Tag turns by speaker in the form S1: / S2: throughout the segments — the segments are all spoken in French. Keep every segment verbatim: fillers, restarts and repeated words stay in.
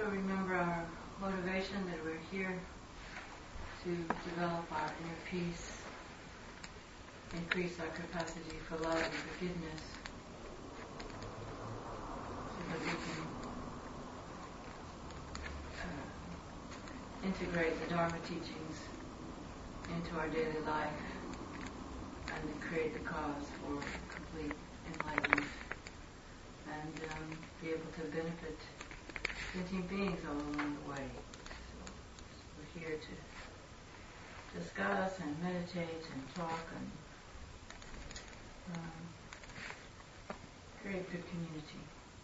S1: remember our motivation that we're here to develop our inner peace, increase our capacity for love and forgiveness, so that we can uh, integrate the Dharma teachings into our daily life and create the cause for complete enlightenment, and um, be able to benefit sentient beings all along the way. So we're here to discuss and meditate and talk and um, create good community.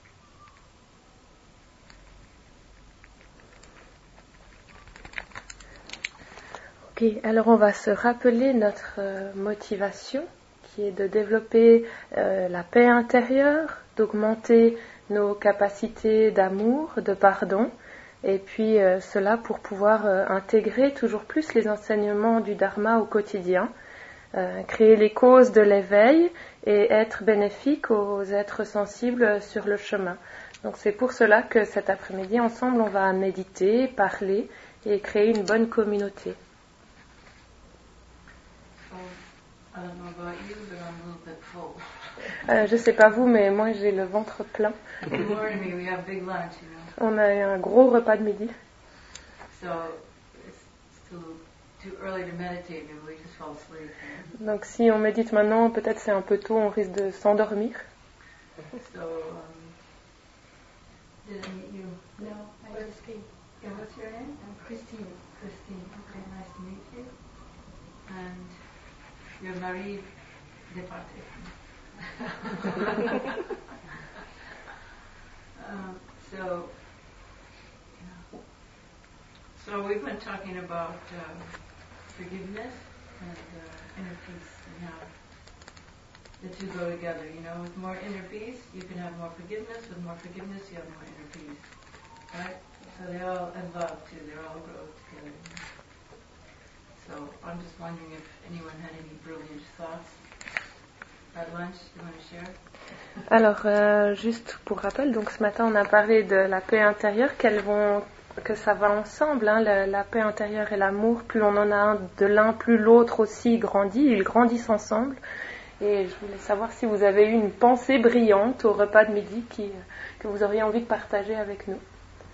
S2: Ok, alors on va se rappeler notre euh, motivation, qui est de développer euh, la paix intérieure, d'augmenter nos capacités d'amour, de pardon, et puis euh, cela pour pouvoir euh, intégrer toujours plus les enseignements du Dharma au quotidien, euh, créer les causes de l'éveil et être bénéfique aux êtres sensibles sur le chemin. Donc c'est pour cela que cet après-midi, ensemble, on va méditer, parler et créer une bonne communauté. Euh, je sais pas vous, mais moi j'ai le ventre plein. On a eu un gros repas de midi. Donc si on médite maintenant, peut-être c'est un peu tôt, on risque de s'endormir.
S1: So, um, did I meet you? No, I just came. And what's your name? I'm Christine. Christine. Okay, nice to meet you. And you're Marie Departé. um, so, yeah. So we've been talking about uh, forgiveness and uh, inner peace and how the two go together. You know, with more inner peace, you can have more forgiveness. With more forgiveness, you have more inner peace. Right? So they all, and love too, they all grow together. So I'm just wondering if anyone had any brilliant thoughts at lunch you want to share?
S2: Alors, euh, juste pour rappel, donc ce matin on a parlé de la paix intérieure, qu'elles vont, que ça va ensemble, hein, la, la paix intérieure et l'amour. Plus on en a un de l'un, plus l'autre aussi grandit, ils grandissent ensemble. Et je voulais savoir si vous avez eu une pensée brillante au repas de midi qui, que vous auriez envie de partager avec nous.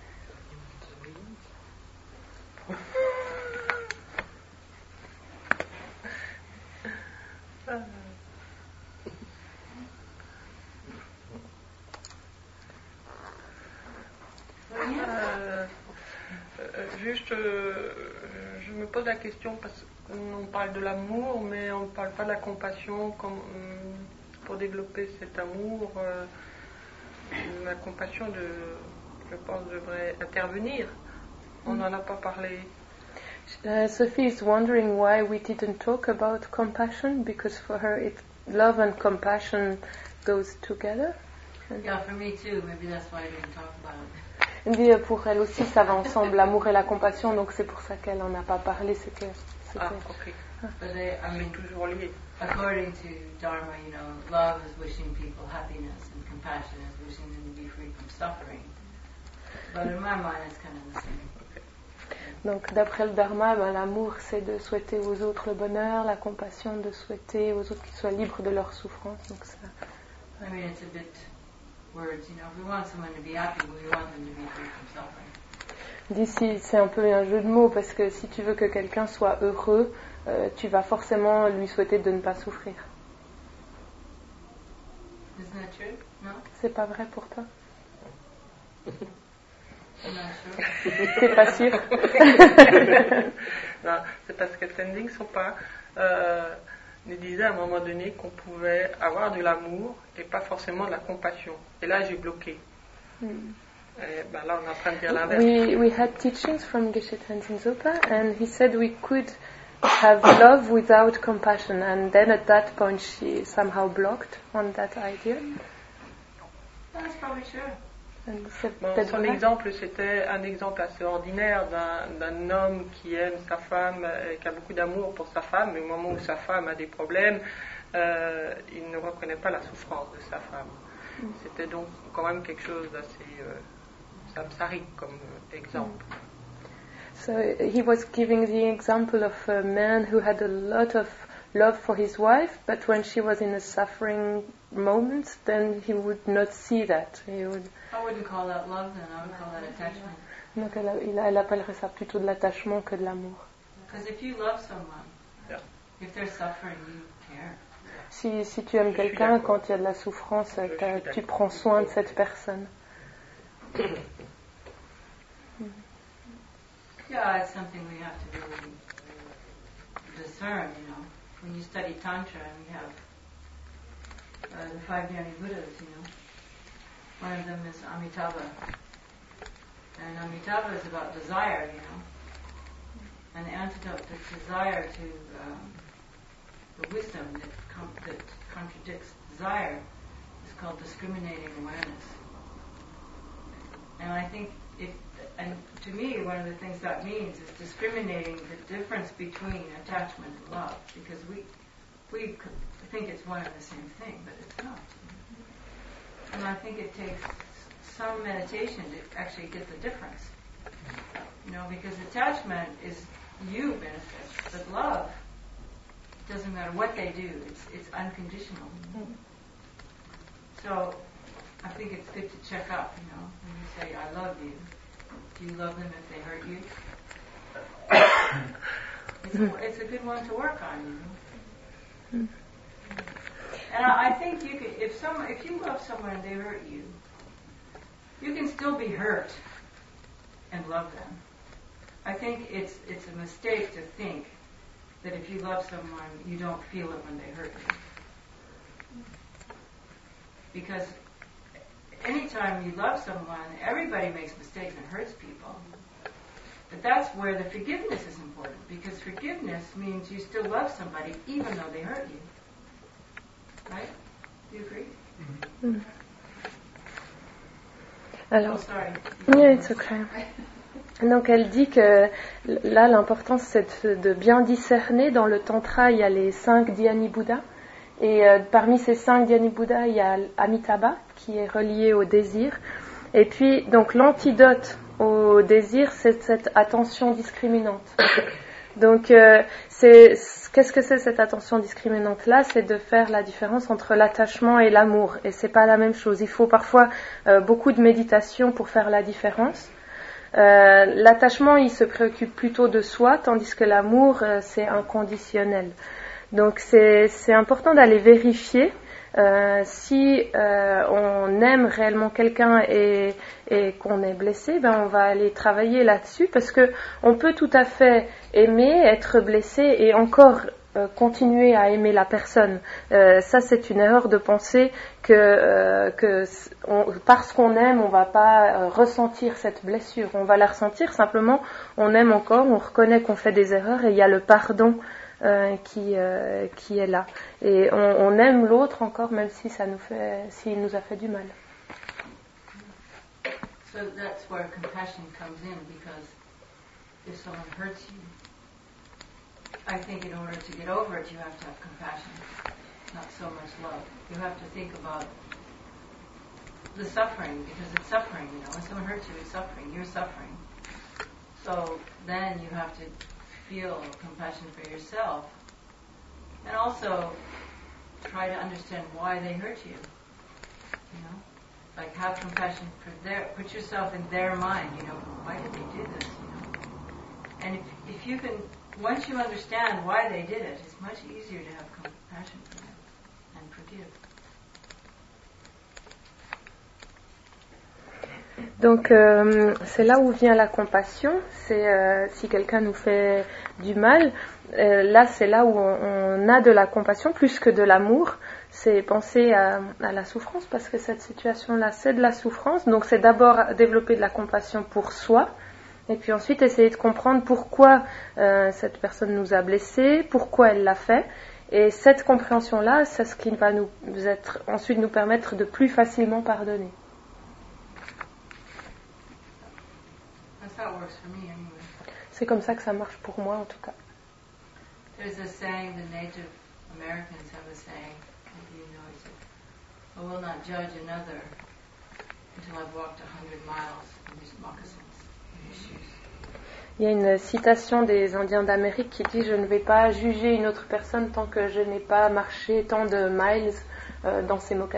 S3: Euh, euh, juste, euh, je me pose la question parce qu'on parle de l'amour, mais on ne parle pas de la compassion. Comme, pour développer cet amour, euh, la compassion, de, je pense, devrait intervenir. On n'en a pas parlé.
S2: Uh, Sophie is wondering why we didn't talk about compassion, because for her it, love and compassion goes together.
S1: Yeah, for me too. Maybe that's why I didn't talk about it.
S2: Elle dit pour elle aussi ça va ensemble, l'amour et la compassion, donc c'est pour ça qu'elle n'en a pas parlé. C'était, c'était...
S3: Ah, ok.
S1: Ah. But they, I mean,
S3: toujours lié.
S1: According to Dharma, you know, love is wishing people happiness, and compassion is wishing them to be free from suffering. But in my mind, it's kind of the same.
S2: Donc d'après le Dharma, ben, l'amour c'est de souhaiter aux autres le bonheur, la compassion de souhaiter aux autres qu'ils soient libres de leur souffrance. Donc ça.
S1: I mean, it's a bit words, you know. If we want someone to be happy, we want them to be free from suffering.
S2: D'ici, c'est un peu un jeu de mots parce que si tu veux que quelqu'un soit heureux, euh, tu vas forcément lui souhaiter de ne pas souffrir.
S1: Isn't that true? No?
S2: C'est pas vrai pour toi?
S1: I'm not sure.
S2: T'es pas sûr?
S3: Non, c'est parce que Tending Sopa euh, nous disait à un moment donné qu'on pouvait avoir de l'amour et pas forcément de la compassion. Et là, j'ai bloqué. Mm. Et ben là, on est en train de dire l'inverse.
S2: We, we had teachings from Geshe Tenzin Zopa, and he said we could have love without compassion, and then at that point she somehow blocked on that idea.
S1: That's probably true.
S3: Bon, son exemple, c'était un exemple assez ordinaire d'un, d'un homme qui aime sa femme et qui a beaucoup d'amour pour sa femme, mais au moment où sa femme a des problèmes, euh, il ne reconnaît pas la souffrance de sa femme. Mm. C'était donc quand même quelque chose d'assez euh, samsarique comme exemple.
S2: So he was giving the example of a man who had a lot of love for his wife, but when she was in a suffering moment, then he would not see that. He would...
S1: I wouldn't call that love then, I would call that attachment.
S2: Donc elle, il- elle appellerait ça plutôt de l'attachement que de l'amour.
S1: Because if you love someone,
S3: Yeah.
S1: if they're suffering, you care.
S2: Si, si tu aimes
S3: Je suis
S2: quelqu'un,
S3: d'accord.
S2: quand il y a de la souffrance,
S3: Je suis
S2: t'as- tu
S3: d'accord.
S2: prends soin de cette personne.
S1: Yeah, it's something we have to really discern, you know. When you study Tantra, we have uh, the five Jnani Buddhas, you know. One of them is Amitabha. And Amitabha is about desire, you know. And the antidote to desire, to um, the wisdom that, com- that contradicts desire, is called discriminating awareness. And I think if, and to me, one of the things that means is discriminating the difference between attachment and love, because we we could think it's one and the same thing, but it's not. And I think it takes some meditation to actually get the difference. You know, because attachment is you benefit, but love doesn't matter what they do; it's it's unconditional. So I think it's good to check up. You know, when you say "I love you," do you love them if they hurt you? It's a, it's a good one to work on. You know? And I, I think you can, if some, if you love someone and they hurt you, you can still be hurt and love them. I think it's it's a mistake to think that if you love someone, you don't feel it when they hurt you. Because anytime you love someone, everybody makes mistakes and hurts people. But that's where the forgiveness is important, because forgiveness means you still love somebody even though they hurt you. Right? Do you agree?
S2: Mm. Alors,
S1: Oh, sorry.
S2: yeah, it's okay. Donc elle dit que là l'important c'est de, de bien discerner. Dans le tantra il y a les cinq dhyani Bouddhas et euh, parmi ces cinq dhyani Bouddhas il y a Amitabha qui est relié au désir, et puis donc l'antidote au désir c'est cette attention discriminante. Donc euh, c'est, qu'est-ce que c'est cette attention discriminante là? C'est de faire la différence entre l'attachement et l'amour, et c'est pas la même chose. Il faut parfois euh, beaucoup de méditation pour faire la différence. Euh, l'attachement, il se préoccupe plutôt de soi, tandis que l'amour, euh, c'est inconditionnel. Donc, c'est, c'est important d'aller vérifier euh, si euh, on aime réellement quelqu'un et, et qu'on est blessé. Ben, on va aller travailler là-dessus, parce que on peut tout à fait aimer, être blessé et encore euh, continuer à aimer la personne. Euh, ça, c'est une erreur de penser que, euh, que on, parce qu'on aime, on va pas euh, ressentir cette blessure. On va la ressentir, simplement, on aime encore, on reconnaît qu'on fait des erreurs et il y a le pardon euh, qui, euh, qui est là. Et on, on aime l'autre encore, même si ça nous fait, s'il nous a fait du mal.
S1: So that's where compassion comes in, because if someone hurts you, I think in order to get over it, you have to have compassion, not so much love. You have to think about the suffering, because it's suffering, you know. When someone hurts you, it's suffering. You're suffering. So then you have to feel compassion for yourself, and also try to understand why they hurt you. You know, like have compassion for their. Put yourself in their mind. You know, why did they do this? You know, and if if you can. Once you understand why they did it, it's much easier to have compassion for them and forgive.
S2: Donc euh, c'est là où vient la compassion. C'est euh, si quelqu'un nous fait du mal, euh, là c'est là où on, on a de la compassion plus que de l'amour. C'est penser à, à la souffrance, parce que cette situation-là c'est de la souffrance. Donc c'est d'abord développer de la compassion pour soi. Et puis ensuite essayer de comprendre pourquoi euh, cette personne nous a blessés, pourquoi elle l'a fait. Et cette compréhension-là, c'est ce qui va nous être, ensuite nous permettre de plus facilement pardonner.
S1: That's how it works for me anyway.
S2: C'est comme ça que ça marche pour moi en tout cas.
S1: There's a saying, the Native Americans have a saying, maybe you know, it I will not judge another until I've walked a hundred miles in his moccasins, in his shoes.
S2: Il y a une citation des Indiens d'Amérique qui dit « Je ne vais pas juger une autre personne tant que je n'ai pas marché tant de miles euh, dans ses mocassins. »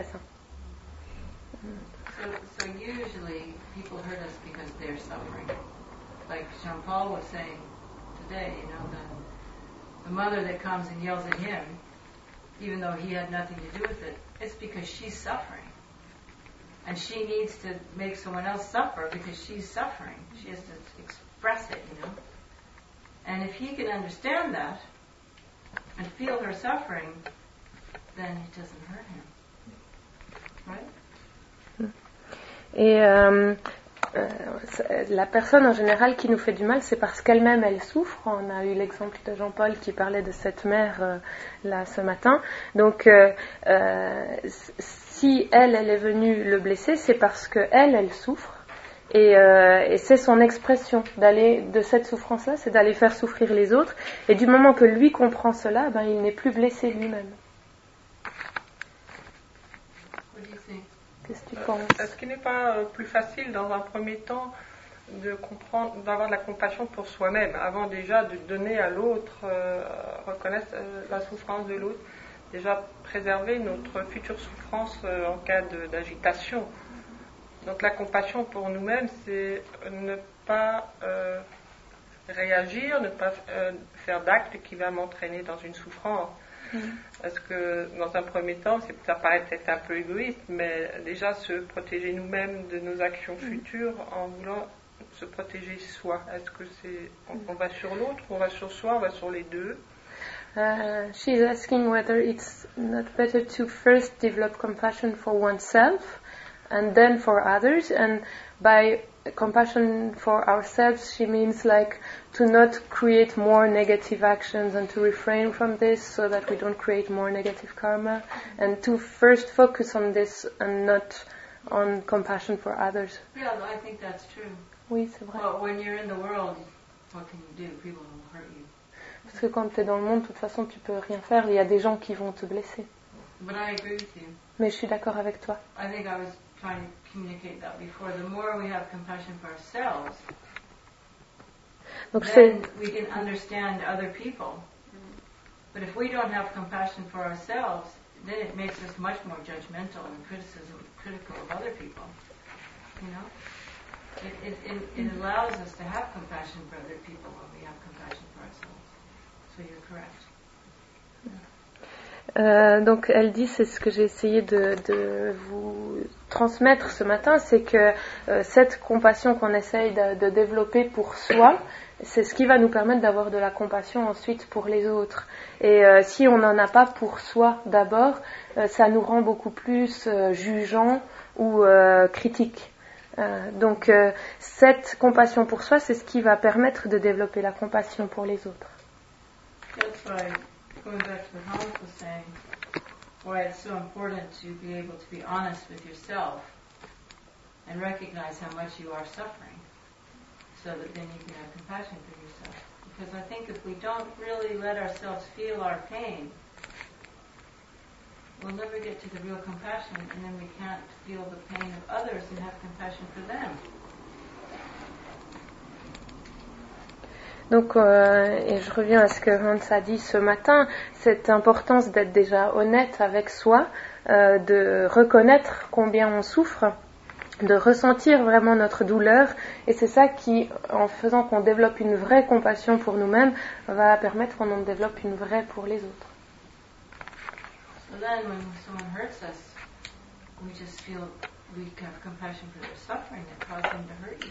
S1: So, so usually people hurt us because they're suffering. Like Jean-Paul was saying today, you know, the, the mother that comes and yells at him, even though he had nothing to do with it, it's because she's suffering. And she needs to make someone else suffer because she's suffering. She has to express it, you know. And if he can understand that and feel her suffering, then it doesn't hurt him. Right?
S2: Et euh, euh, la personne en général qui nous fait du mal, c'est parce qu'elle-même elle souffre. On a eu l'exemple de Jean-Paul qui parlait de cette mère euh, là ce matin. Donc euh, euh, si elle, elle est venue le blesser, c'est parce que elle, elle souffre. Et, euh, et c'est son expression d'aller de cette souffrance-là, c'est d'aller faire souffrir les autres. Et du moment que lui comprend cela, ben il n'est plus blessé lui-même. Qu'est-ce que tu penses?
S3: Est-ce qu'il n'est pas plus facile dans un premier temps de comprendre, d'avoir de la compassion pour soi-même, avant déjà de donner à l'autre, euh, reconnaître euh, la souffrance de l'autre, déjà préserver notre future souffrance euh, en cas de, d'agitation. Donc la compassion pour nous-mêmes, c'est ne pas euh, réagir, ne pas euh, faire d'acte qui va m'entraîner dans une souffrance. Mmh. Parce que dans un premier temps, c'est, ça paraît peut-être un peu égoïste, mais déjà se protéger nous-mêmes de nos actions futures en voulant se protéger soi. Est-ce que c'est on, on va sur l'autre, on va sur soi, on va sur les deux?
S2: Uh, she's asking whether it's not better to first develop compassion for oneself and then for others, and by compassion for ourselves she means like to not create more negative actions and to refrain from this so that we don't create more negative karma, and to first focus on this and not on compassion for others.
S1: Yeah, I think that's true.
S2: Oui, c'est vrai.
S1: Well, when you're in the world, what can you do? People will hurt you.
S2: Parce que quand tu es dans le monde, de toute façon, tu peux rien faire. Il y a des gens qui vont te blesser.
S1: But I agree with you.
S2: Mais je suis d'accord avec toi.
S1: I think I was trying to communicate that before. The more we have compassion for ourselves,
S2: Donc,
S1: then
S2: c'est...
S1: we can understand other people. But if we don't have compassion for ourselves, then it makes us much more judgmental and criticism, critical of other people. You know? It, it, it, it allows us to have compassion for other people when we have compassion for ourselves. So you're correct.
S2: Euh, donc elle dit, c'est ce que j'ai essayé de, de vous transmettre ce matin, c'est que euh, cette compassion qu'on essaye de, de développer pour soi, c'est ce qui va nous permettre d'avoir de la compassion ensuite pour les autres. Et euh, si on n'en a pas pour soi d'abord, euh, ça nous rend beaucoup plus euh, jugeants ou euh, critiques. Euh, donc euh, cette compassion pour soi, c'est ce qui va permettre de développer la compassion pour les autres.
S1: That's right. Going back to what Hans was saying, why it's so important to be able to be honest with yourself and recognize how much you are suffering so that then you can have compassion for yourself. Because I think if we don't really let ourselves feel our pain, we'll never get to the real compassion, and then we can't feel the pain of others and have compassion for them.
S2: Donc, euh, et je reviens à ce que Hans a dit ce matin, cette importance d'être déjà honnête avec soi, euh, de reconnaître combien on souffre, de ressentir vraiment notre douleur, et c'est ça qui, en faisant qu'on développe une vraie compassion pour nous-mêmes, va permettre qu'on en développe une vraie pour les autres.
S1: So then when someone hurts us, we just feel we have compassion for their suffering that caused them to hurt you.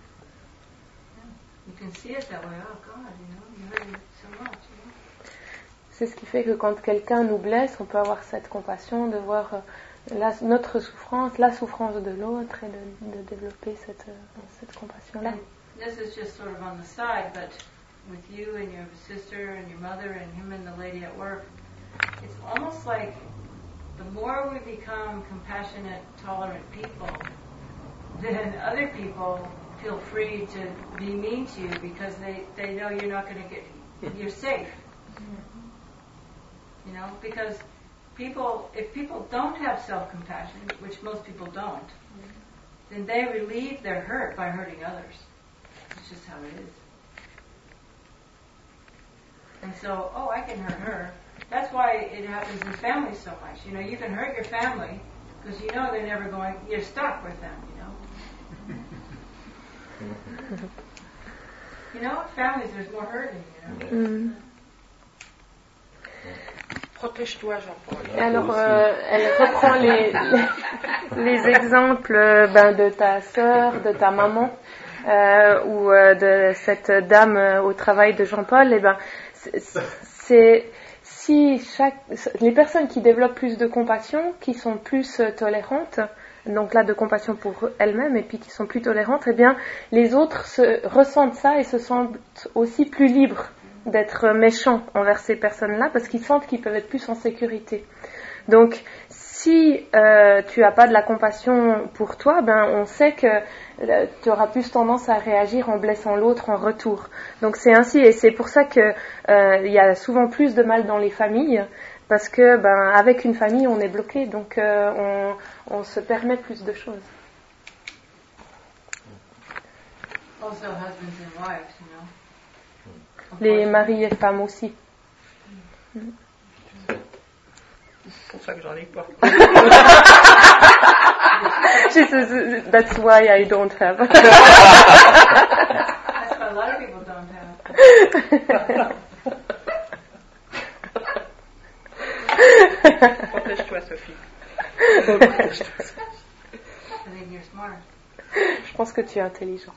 S1: You can see it that way. Oh God, you know, you hurt me so much. You know?
S2: C'est ce qui fait que quand quelqu'un nous blesse, on peut avoir cette compassion de voir la, notre souffrance, la souffrance de l'autre, et de, de développer cette, cette compassion-là.
S1: And this is just sort of on the side, but with you and your sister and your mother and him and the lady at work, it's almost like the more we become compassionate, tolerant people, then other people feel free to be mean to you because they, they know you're not going to get, you're safe. You know, because people, if people don't have self-compassion, which most people don't, then they relieve their hurt by hurting others. It's just how it is. And so, oh, I can hurt her. That's why it happens in families so much. You know, you can hurt your family because you know they're never going, you're stuck with them, you know. You know, families, there's more hurting, you know. Mm.
S3: Protège-toi, Jean-Paul.
S2: Alors, euh, elle reprend les, les, les exemples ben, de ta sœur, de ta maman, euh, ou euh, de cette dame euh, au travail de Jean-Paul. Et ben, c'est, c'est si chaque, les personnes qui développent plus de compassion, qui sont plus euh, tolérantes, donc là de compassion pour elles-mêmes et puis qui sont plus tolérantes, eh bien les autres se ressentent ça et se sentent aussi plus libres d'être méchants envers ces personnes-là parce qu'ils sentent qu'ils peuvent être plus en sécurité. Donc si euh, tu n'as pas de la compassion pour toi, ben on sait que euh, tu auras plus tendance à réagir en blessant l'autre en retour. Donc c'est ainsi et c'est pour ça que euh, y a souvent plus de mal dans les familles. Parce que, ben, avec une famille, on est bloqué, donc euh, on, on se permet plus de choses.
S1: Also husbands and wives, you know.
S2: Les maris et femmes aussi.
S3: C'est pour ça que j'en ai pas.
S2: She says, that's why I don't have.
S1: That's what a lot of people don't have.
S3: Protège-toi, Sophie.
S1: I think you're smart.
S2: Je pense que tu es intelligente.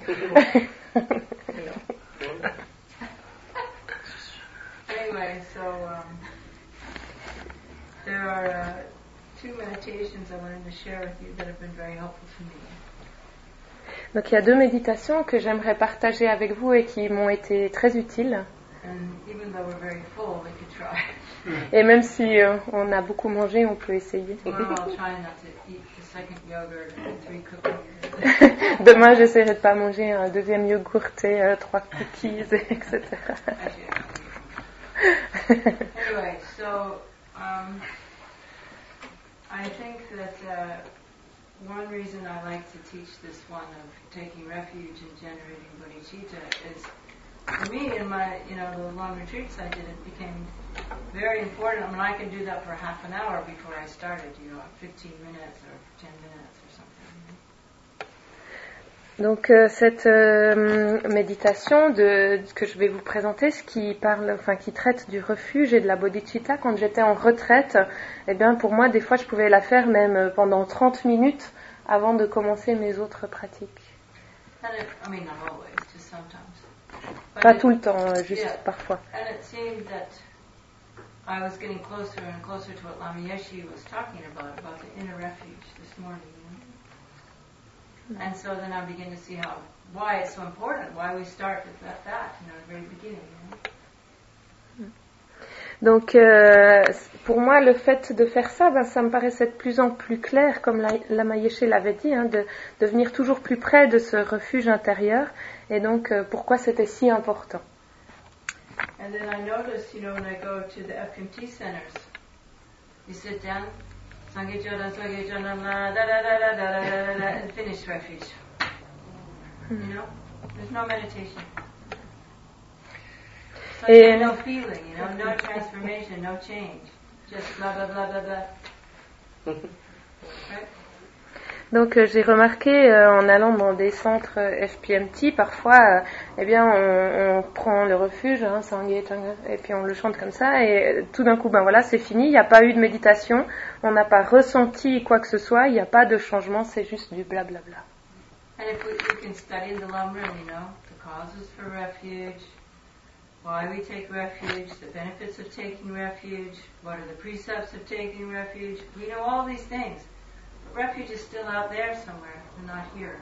S1: Anyway, so um, there are uh, two meditations I wanted to share with you that have been very helpful to me.
S2: Donc il y a deux méditations que j'aimerais partager avec vous et qui m'ont été très utiles.
S1: And even though we're very full, we could try.
S2: Et même si euh, on a beaucoup mangé, on peut essayer.
S1: Tomorrow I'll try not to eat the second yogurt and three cookies.
S2: Demain, j'essaierai de pas manger un deuxième yogourt et euh, trois cookies, et cetera.
S1: Anyway, so um, I think that uh, one reason I like to teach this one of taking refuge and generating bodhicitta is, for me, in my, you know, the long retreats I did, it became very important. I mean, I could do that for half an hour before I started, you know, fifteen minutes or ten minutes or something.
S2: Donc euh, cette euh, méditation de, que je vais vous présenter, ce qui parle, enfin qui traite du refuge et de la bodhicitta, quand j'étais en retraite, eh bien pour moi des fois je pouvais la faire même pendant trente minutes avant de commencer mes autres pratiques.
S1: And it, I mean, not always, just sometimes. But
S2: Pas
S1: it,
S2: tout le temps, juste
S1: yeah,
S2: parfois.
S1: And it seemed that I was getting closer and closer to what Lama Yeshe was talking about, about the inner refuge this morning. You know? And so then I begin to see how, why it's so important, why we start at that, that you know, at the very beginning. You know?
S2: Donc, euh, pour moi, le fait de faire ça, ben, ça me paraissait de plus en plus clair, comme la, Lama Yeshe l'avait dit, hein, de, de venir toujours plus près de ce refuge intérieur, et donc euh, pourquoi c'était si important.
S1: And then I notice, you know, when I go to the F M T centers, you sit down, Sangye Chodan, Sangye Chodan, da da da da da da da da, and finish refuge. You know, there's no meditation. So
S2: Et
S1: no feeling, you know, no transformation, no change. Just blah blah blah blah blah. Right?
S2: Donc euh, j'ai remarqué euh, en allant dans des centres euh, F P M T, parfois, euh, eh bien, on, on prend le refuge, hein, Sangye Changa, et puis on le chante comme ça, et euh, tout d'un coup, ben voilà, c'est fini, il n'y a pas eu de méditation, on n'a pas ressenti quoi que ce soit, il n'y a pas de changement, c'est juste du blablabla.
S1: And if we, we can study the Lamrim, you know, the causes for refuge, why we take refuge, the benefits of taking refuge, what are the precepts of taking refuge, we know all these things. Refuge is still out there somewhere, and not here.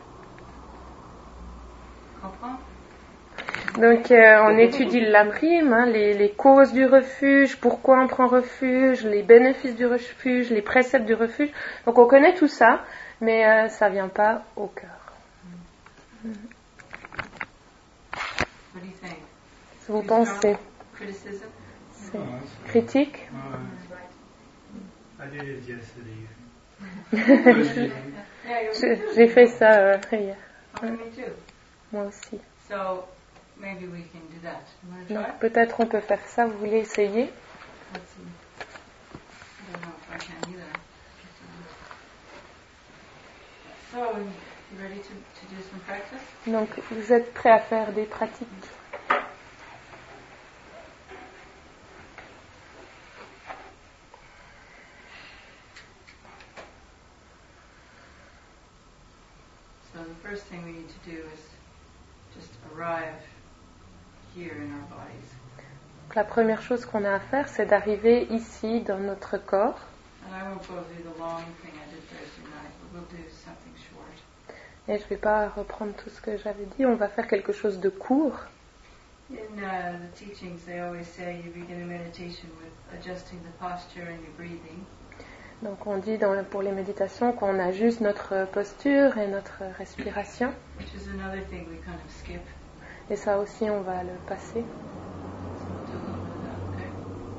S1: Comprends?
S2: Donc euh, on étudie le Lamrim, hein, les, les causes du refuge, pourquoi on prend refuge, les bénéfices du refuge, les préceptes du refuge. Donc on connaît tout ça, mais euh, ça vient pas au cœur.
S1: What do you think?
S2: Vous pensez?
S1: Criticism?
S2: C'est critique?
S4: Uh, I did it yesterday.
S1: Yeah, you
S2: Je-
S1: too.
S2: J'ai fait ça euh, hier.
S1: Oh, me too.
S2: Moi aussi.
S1: So maybe we can do that. You want to try?
S2: Donc peut-être on peut faire ça. Vous voulez essayer?
S1: Let's see. I don't know if I can either. So, you ready to, to do some practice?
S2: Donc vous êtes prêts à faire des pratiques?
S1: So the first thing we need to do is just arrive here in our bodies.
S2: Donc, la première chose qu'on a à faire, c'est d'arriver ici dans notre corps.
S1: And I won't go through the long thing I did Thursday night, but we'll do something short.
S2: Et je ne vais pas reprendre tout ce que j'avais dit. On va faire quelque chose de court.
S1: In uh, the teachings, they always say you begin a meditation with adjusting the posture and your breathing.
S2: Donc on dit dans, pour les méditations qu'on ajuste notre posture et notre respiration.
S1: Which is another thing we kind of skip.
S2: Et ça aussi, on va le passer.
S1: So we'll do a little bit of that, okay?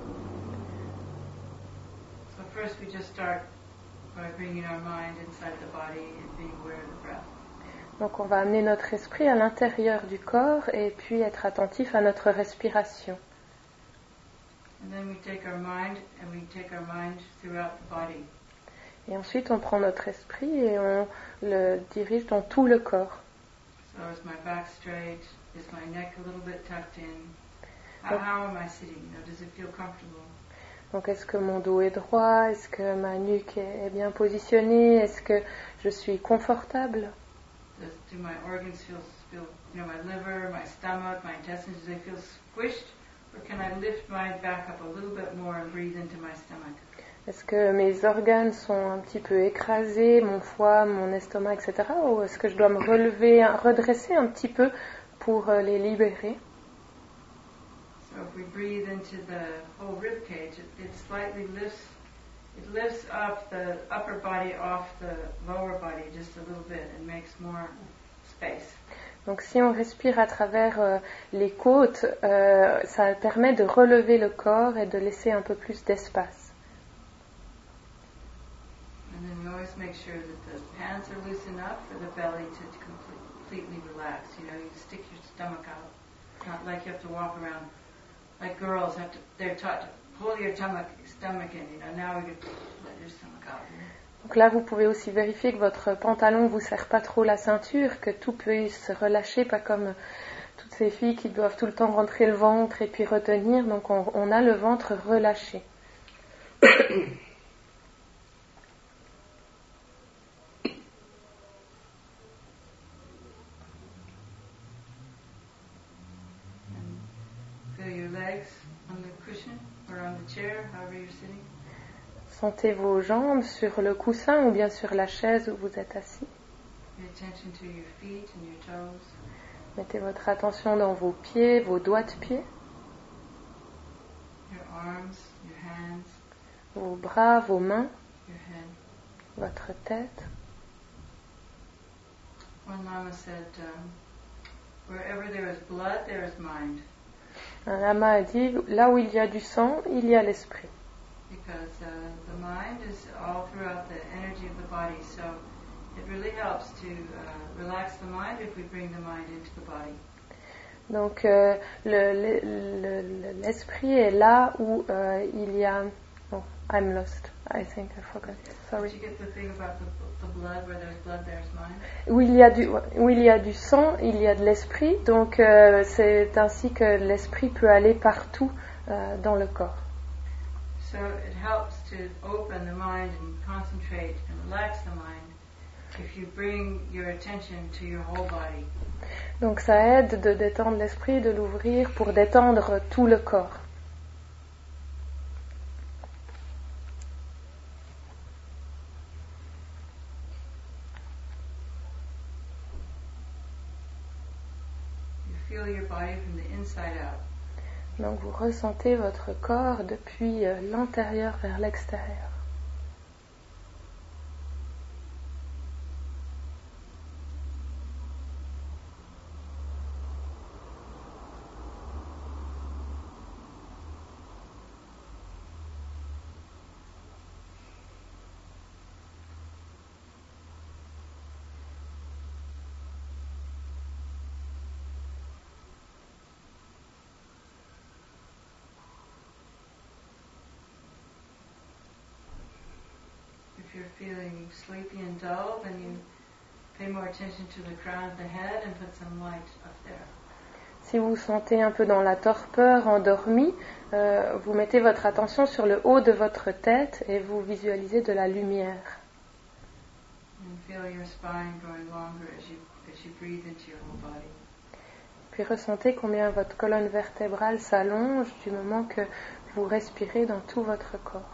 S1: So first we just start by bringing our mind inside the body and being aware of the breath.
S2: Donc on va amener notre esprit à l'intérieur du corps et puis être attentif à notre respiration.
S1: And then we take our mind and we take our mind throughout the body.
S2: Et ensuite, on prend notre esprit et on le dirige dans tout le corps.
S1: So is my back straight? Is my neck a little bit tucked in? How, how am I sitting? You know, does it feel comfortable?
S2: Donc est-ce que mon dos est droit? Est-ce que ma nuque est bien positionnée? Est-ce que je suis confortable?
S1: Does, do my organs feel, feel, you know, my liver, my stomach, my intestines, do they feel squished? Or can I lift my back up a little bit more and breathe into my stomach?
S2: Est-ce que mes organes sont un petit peu écrasés, mon foie, mon estomac, et cetera. Ou est-ce que je dois me relever, redresser un petit peu pour les libérer?
S1: So if we breathe into the whole rib cage, it, it slightly lifts, it lifts up the upper body off the lower body just a little bit and makes more space.
S2: Donc si on respire à travers euh, les côtes, euh, ça permet de relever le corps et de laisser un peu plus d'espace.
S1: And then we always make sure that the hands are loose enough for the belly to completely relax. You know, you stick your stomach out. It's not like you have to walk around like girls have to. They're taught to pull your stomach, stomach in. You know, now we can let your stomach out. You know?
S2: Donc là, vous pouvez aussi vérifier que votre pantalon ne vous serre pas trop la ceinture, que tout peut se relâcher, pas comme toutes ces filles qui doivent tout le temps rentrer le ventre et puis retenir. Donc on, on a le ventre relâché.
S1: Feel your legs on the cushion or on the chair, however you're sitting.
S2: Sentez vos jambes sur le coussin ou bien sur la chaise où vous êtes assis.
S1: Pay attention to your feet and your toes.
S2: Mettez votre attention dans vos pieds, vos doigts de pied,
S1: Your arms, your hands,
S2: vos bras, vos mains,
S1: your head.
S2: votre tête.
S1: One Lama said, um, wherever there is blood, there is mind.
S2: Un lama a dit, là où il y a du sang, il y a l'esprit.
S1: Because uh, the mind is all throughout the energy of the body, so it really helps to uh, relax the mind if we bring the mind into the body.
S2: Donc euh, le, le, le, l'esprit est là où euh, il y a... Oh, I'm lost. I think I forgot. Sorry.
S1: Did you get the thing about the, the blood, where there's blood, there's mind?
S2: Où il y a du, où il y a du sang, il y a de l'esprit. Donc euh, c'est ainsi que l'esprit peut aller partout euh, dans le corps.
S1: So it helps to open the mind and concentrate and relax the mind if you bring your attention to your whole body.
S2: Donc ça aide de détendre l'esprit, de l'ouvrir pour détendre tout le corps.
S1: You feel your body from the inside out.
S2: Donc vous ressentez votre corps depuis euh, l'intérieur vers l'extérieur.
S1: you're feeling sleepy and dull, then you pay more attention to the crown of the head and put some light up there.
S2: Si vous vous sentez un peu dans la torpeur, endormi, euh, vous mettez votre attention sur le haut de votre tête et vous visualisez de la lumière.
S1: And feel your spine growing longer as you as you breathe into your whole body.
S2: Puis ressentez combien votre colonne vertébrale s'allonge du moment que vous respirez dans tout votre corps.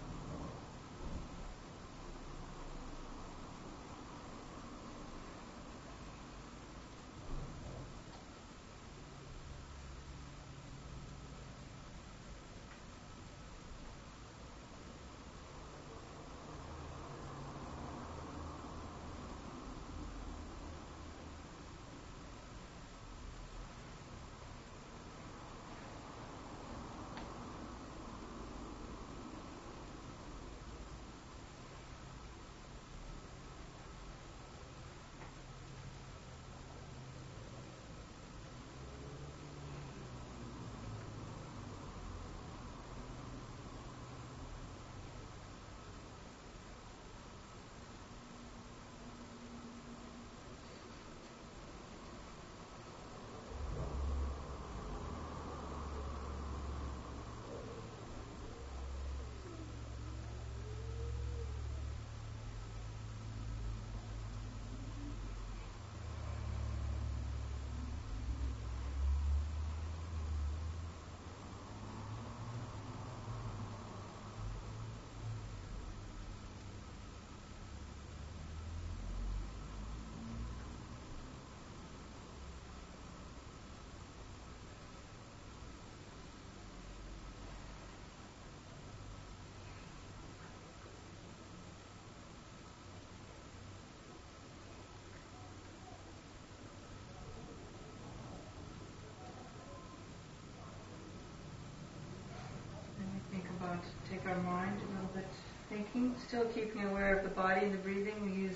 S1: About take our mind a little bit thinking, still keeping aware of the body and the breathing. We use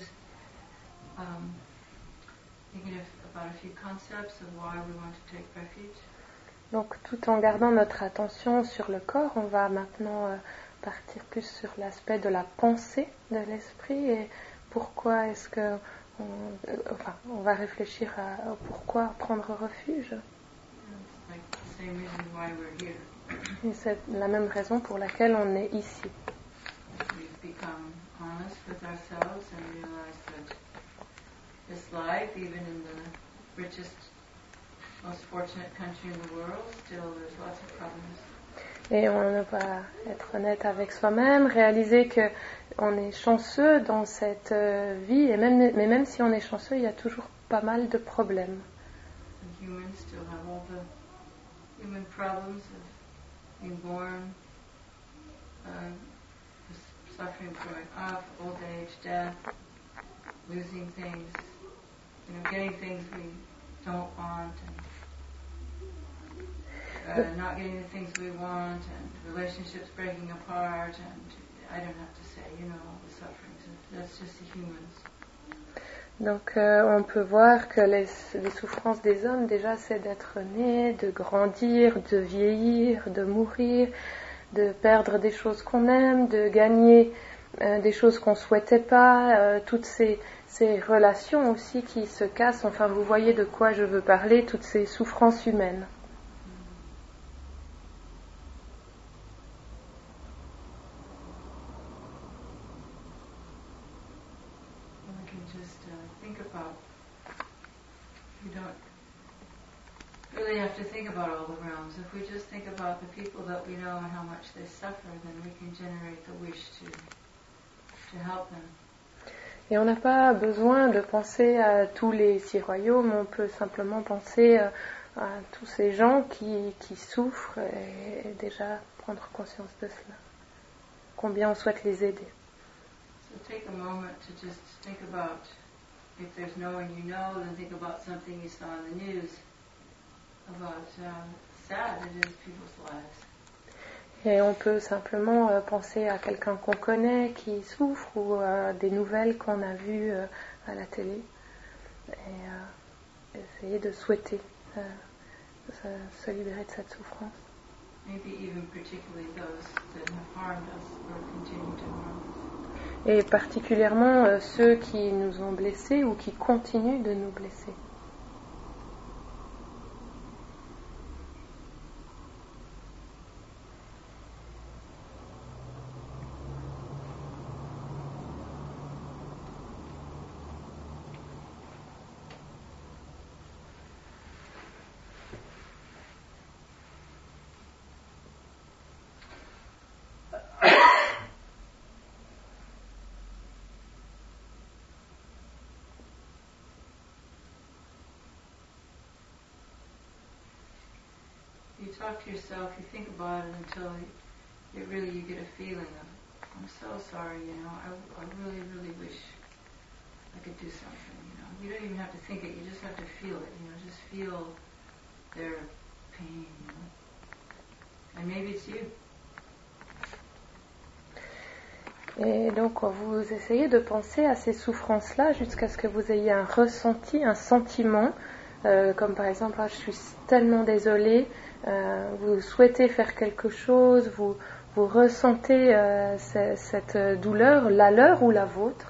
S1: um, thinking of, about a few concepts of why we want to take refuge.
S2: Donc tout en gardant notre attention sur le corps, on va maintenant euh, partir plus sur l'aspect de la pensée de l'esprit et pourquoi est-ce que on, euh, enfin, on va réfléchir à, à pourquoi prendre refuge.
S1: It's like the same reason why we're here.
S2: Et c'est la même raison pour laquelle on est ici.
S1: We've become honest with ourselves and realize that this life, even in the richest, most fortunate country in the world, still there's lots of problems.
S2: Et on va être honnête avec soi-même, réaliser que on est chanceux dans cette euh, vie, et même, mais même si on est chanceux, il y a toujours pas mal de problèmes.
S1: And humans still have all the human problems of being born, uh, suffering growing up, old age, death, losing things, you know, getting things we don't want, and uh, not getting the things we want, and relationships breaking apart, and I don't have to say, you know, all the sufferings. That's just the humans.
S2: Donc euh, on peut voir que les, les souffrances des hommes déjà c'est d'être né, de grandir, de vieillir, de mourir, de perdre des choses qu'on aime, de gagner euh, des choses qu'on souhaitait pas, euh, toutes ces, ces relations aussi qui se cassent, enfin vous voyez de quoi je veux parler, toutes ces souffrances humaines.
S1: We don't really have to think about all the realms. If we just think about the people that we know and how much they suffer, then we can generate the wish to to help them.
S2: Et on n'a pas besoin de penser à tous les six royaumes, on peut simplement penser à, à tous ces gens qui, qui souffrent et, et déjà prendre conscience de cela. Combien on souhaite les aider.
S1: So take a moment to just think about, if there's no one you know, then think about something you saw in the news about how sad it is people's lives.
S2: Et on peut simplement euh, penser à quelqu'un qu'on connaît qui souffre ou à des nouvelles qu'on a vues euh, à la télé et euh, essayer de souhaiter euh, se, se libérer de cette souffrance.
S1: Maybe even particularly those that have harmed us or continue to harm us.
S2: et particulièrement euh, ceux qui nous ont blessés ou qui continuent de nous blesser.
S1: You talk to yourself, you think about it until you, you really you get a feeling of, I'm so sorry, you know, I, I really, really wish I could do something, you know. You don't even have to think it, you just have to feel it, you know, just feel their pain, you know. And maybe it's you.
S2: Et donc vous essayez de penser à ces souffrances-là jusqu'à ce que vous ayez un ressenti, un sentiment, euh, comme par exemple, ah, je suis tellement désolée, euh, vous souhaitez faire quelque chose, vous, vous ressentez euh, c- cette douleur, la leur ou la vôtre.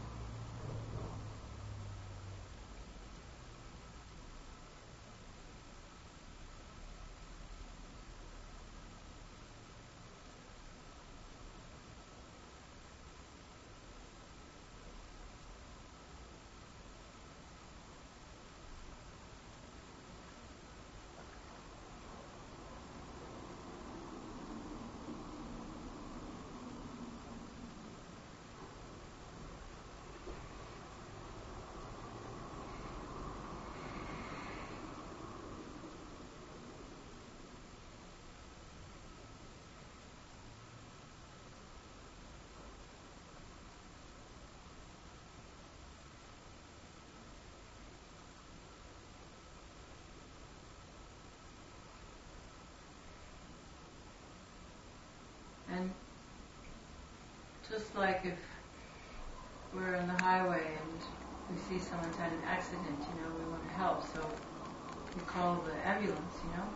S1: And just like if we're on the highway and we see someone's had an accident, you know, we want to help, so we call the ambulance, you know.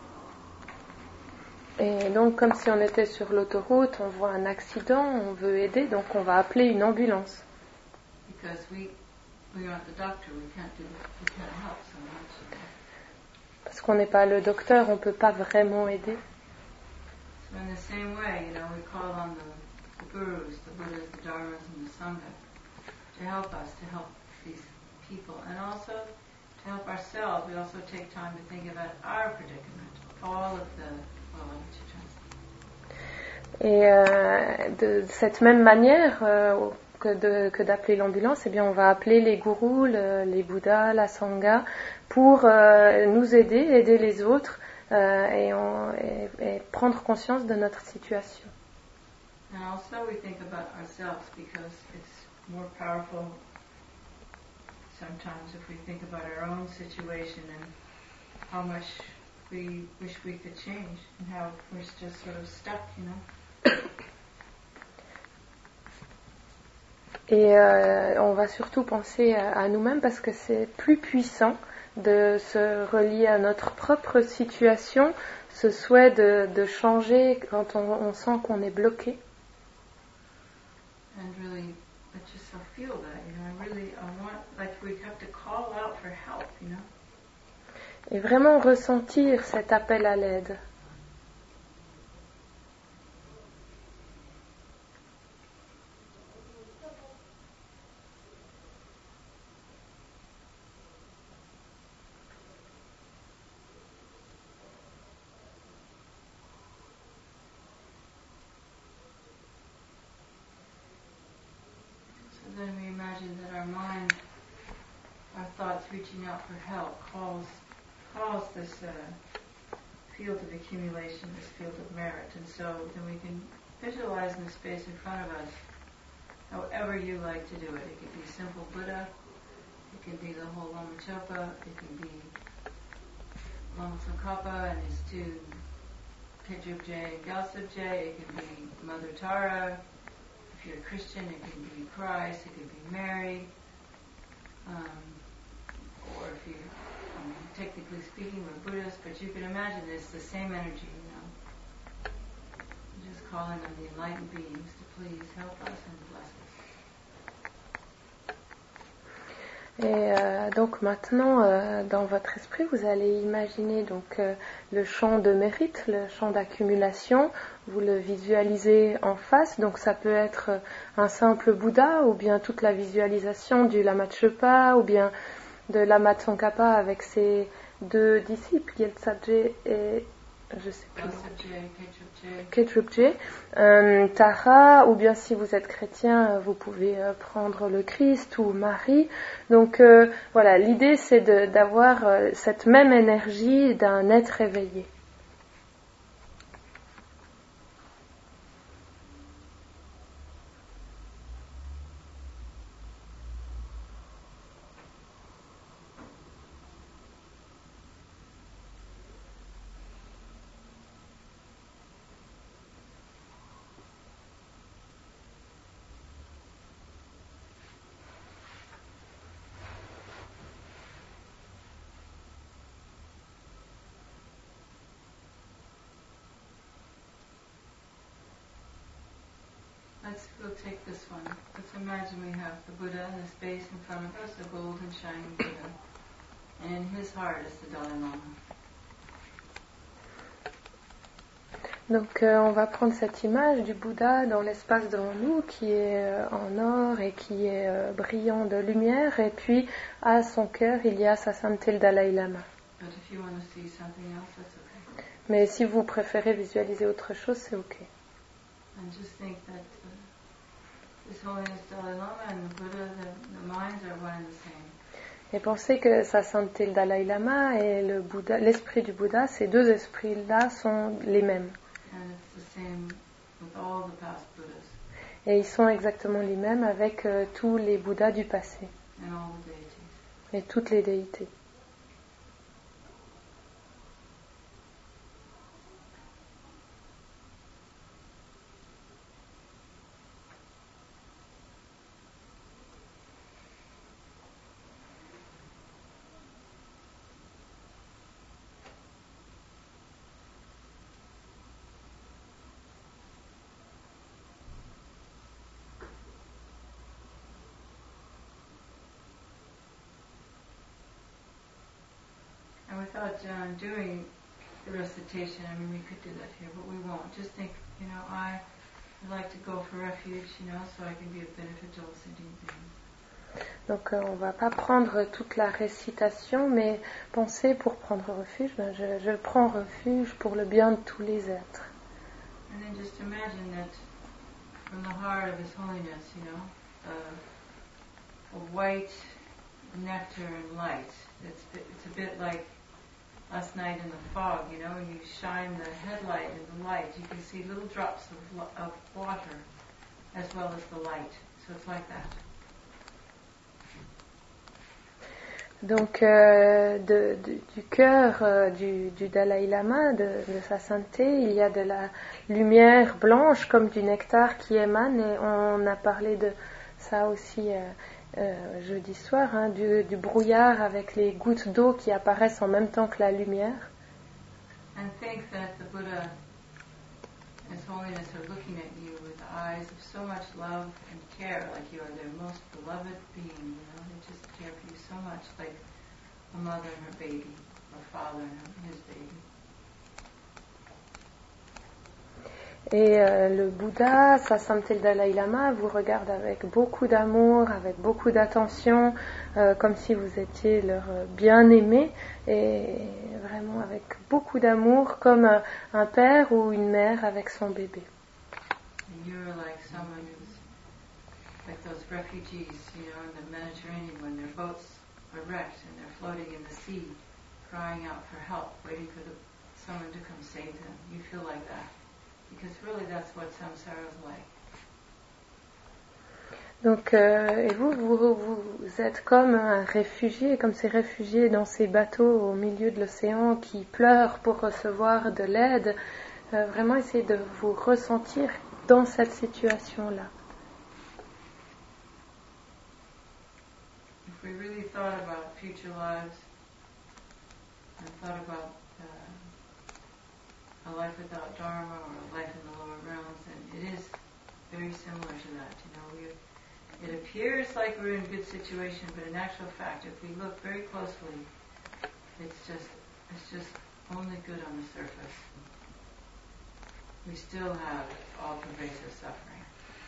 S2: Et donc comme si on était sur l'autoroute, on voit un accident, on veut aider, donc on va appeler une ambulance.
S1: Because we we aren't the doctor, we can't do we can't help so much. You know?
S2: Parce qu'on n'est pas le docteur, on ne peut pas vraiment aider.
S1: So in the same way, you know, we call on the, the gurus, the Buddhas, the Dharmas, and the Sangha to help us, to help these people, and also to help ourselves. We also take time to think about our predicament, all of the, well, let me translate.
S2: Et euh, de cette même manière euh, que, de, que d'appeler l'ambulance, eh bien on va appeler les gourous, le, les Bouddhas, la Sangha, pour euh, nous aider, aider les autres euh, et, on, et, et prendre conscience de notre situation.
S1: And also we think about ourselves because it's more powerful sometimes if we think about our own situation and how much we wish we could change and how we're just sort of stuck, you know.
S2: Et euh, on va surtout penser à, à nous-mêmes parce que c'est plus puissant de se relier à notre propre situation, ce souhait de, de changer quand on, on sent qu'on est bloqué.
S1: And really let yourself feel that, you know. I really, I want, like we have to call out for help, you know.
S2: Et vraiment ressentir cet appel à l'aide.
S1: So then we imagine that our mind, our thoughts reaching out for help calls calls this uh, field of accumulation, this field of merit. And so then we can visualize in the space in front of us however you like to do it. It could be simple Buddha, it could be the whole Lama Chopa, it could be Lama Tsongkhapa and his two Tejub J and Gyaltsab J, it could be Mother Tara. If you're a Christian, it could be Christ, it could be Mary. Um, or if you, I mean, technically speaking, we're Buddhists, but you can imagine it's the same energy, you know. Just calling on the enlightened beings to please help us and bless us.
S2: Et euh, donc maintenant, euh, dans votre esprit, vous allez imaginer donc euh, le champ de mérite, le champ d'accumulation. Vous le visualisez en face. Donc ça peut être un simple Bouddha, ou bien toute la visualisation du Lama Tshepa, ou bien de Lama Tsongkhapa avec ses deux disciples, Gyaltsabje et je sais plus. Ketchupje, euh, Tara, ou bien si vous êtes chrétien, vous pouvez euh, prendre le Christ ou Marie. Donc euh, voilà, l'idée c'est de, d'avoir euh, cette même énergie d'un être éveillé.
S1: Let's go take this one. Let's imagine we have the Buddha in the space in front of us, the golden shining Buddha. And in his heart is the Dalai Lama.
S2: Donc euh, on va prendre cette image du Bouddha dans l'espace devant nous qui est euh, en or et qui est euh, brillant de lumière, et puis à son cœur il y a sa sainteté le Dalai Lama.
S1: But if you want to see something else, that's okay.
S2: Mais si vous préférez visualiser autre chose, c'est ok.
S1: And just think that uh, His Holiness Dalai Lama and the Buddha, the, the minds are one and the same.
S2: Et pensez que sa sainteté le Dalai Lama et le Bouddha, l'esprit du Bouddha, ces deux esprits-là sont les mêmes.
S1: And it's the same with all the past Buddhas
S2: Et ils sont exactement les mêmes avec euh, tous les Bouddhas du passé
S1: and all the deities.
S2: et toutes les déités.
S1: And without uh, doing the recitation, I mean, we could do that here, but we won't. Just think, you know, I would like to go for refuge, you know, so I can be of benefit to all sentient beings.
S2: Donc euh, on va pas prendre toute la récitation, mais pensez pour prendre refuge, ben je, je prends refuge pour le bien de tous les êtres.
S1: And then just imagine that from the heart of His Holiness, you know, uh, a white nectar and light. It's, it's a bit like last night in the fog, you know, when you shine the headlight in the light, you can see little drops of, of water as well as the light. So it's like that.
S2: Donc euh, de, de, du cœur euh, du, du Dalai Lama, de, de sa sainteté, il y a de la lumière blanche comme du nectar qui émane, et on a parlé de ça aussi euh, euh, jeudi soir, hein, du, du brouillard avec les gouttes d'eau qui apparaissent en même temps que la lumière.
S1: And think that the Buddha and His Holiness are looking at you with eyes of so much love and care, like you are their most beloved being, you know, they just care for you so much, like a mother and her baby, or a father and his baby.
S2: Et euh, le Bouddha, sa sainteté le Dalai Lama, vous regarde avec beaucoup d'amour, avec beaucoup d'attention, euh, comme si vous étiez leur bien-aimé, et vraiment avec beaucoup d'amour, comme un, un père ou une mère avec son bébé.
S1: And you're like someone who's like those refugees, you know, in the Mediterranean when their boats are wrecked and they're floating in the sea, crying out for help, waiting for the, someone to come save them. You feel like that. Because really that's what samsara is like.
S2: Donc, euh, et vous, vous, vous êtes comme un réfugié, comme ces réfugiés dans ces bateaux au milieu de l'océan qui pleurent pour recevoir de l'aide. Euh, vraiment essayez de vous ressentir dans cette situation-là.
S1: If we really thought about future lives and thought about uh, a life without Dharma or a life in the lower realms, then it is very similar to that. You know, we, it appears like we're in a good situation, but in actual fact, if we look very closely, it's just it's just only good on the surface. We still have all pervasive suffering.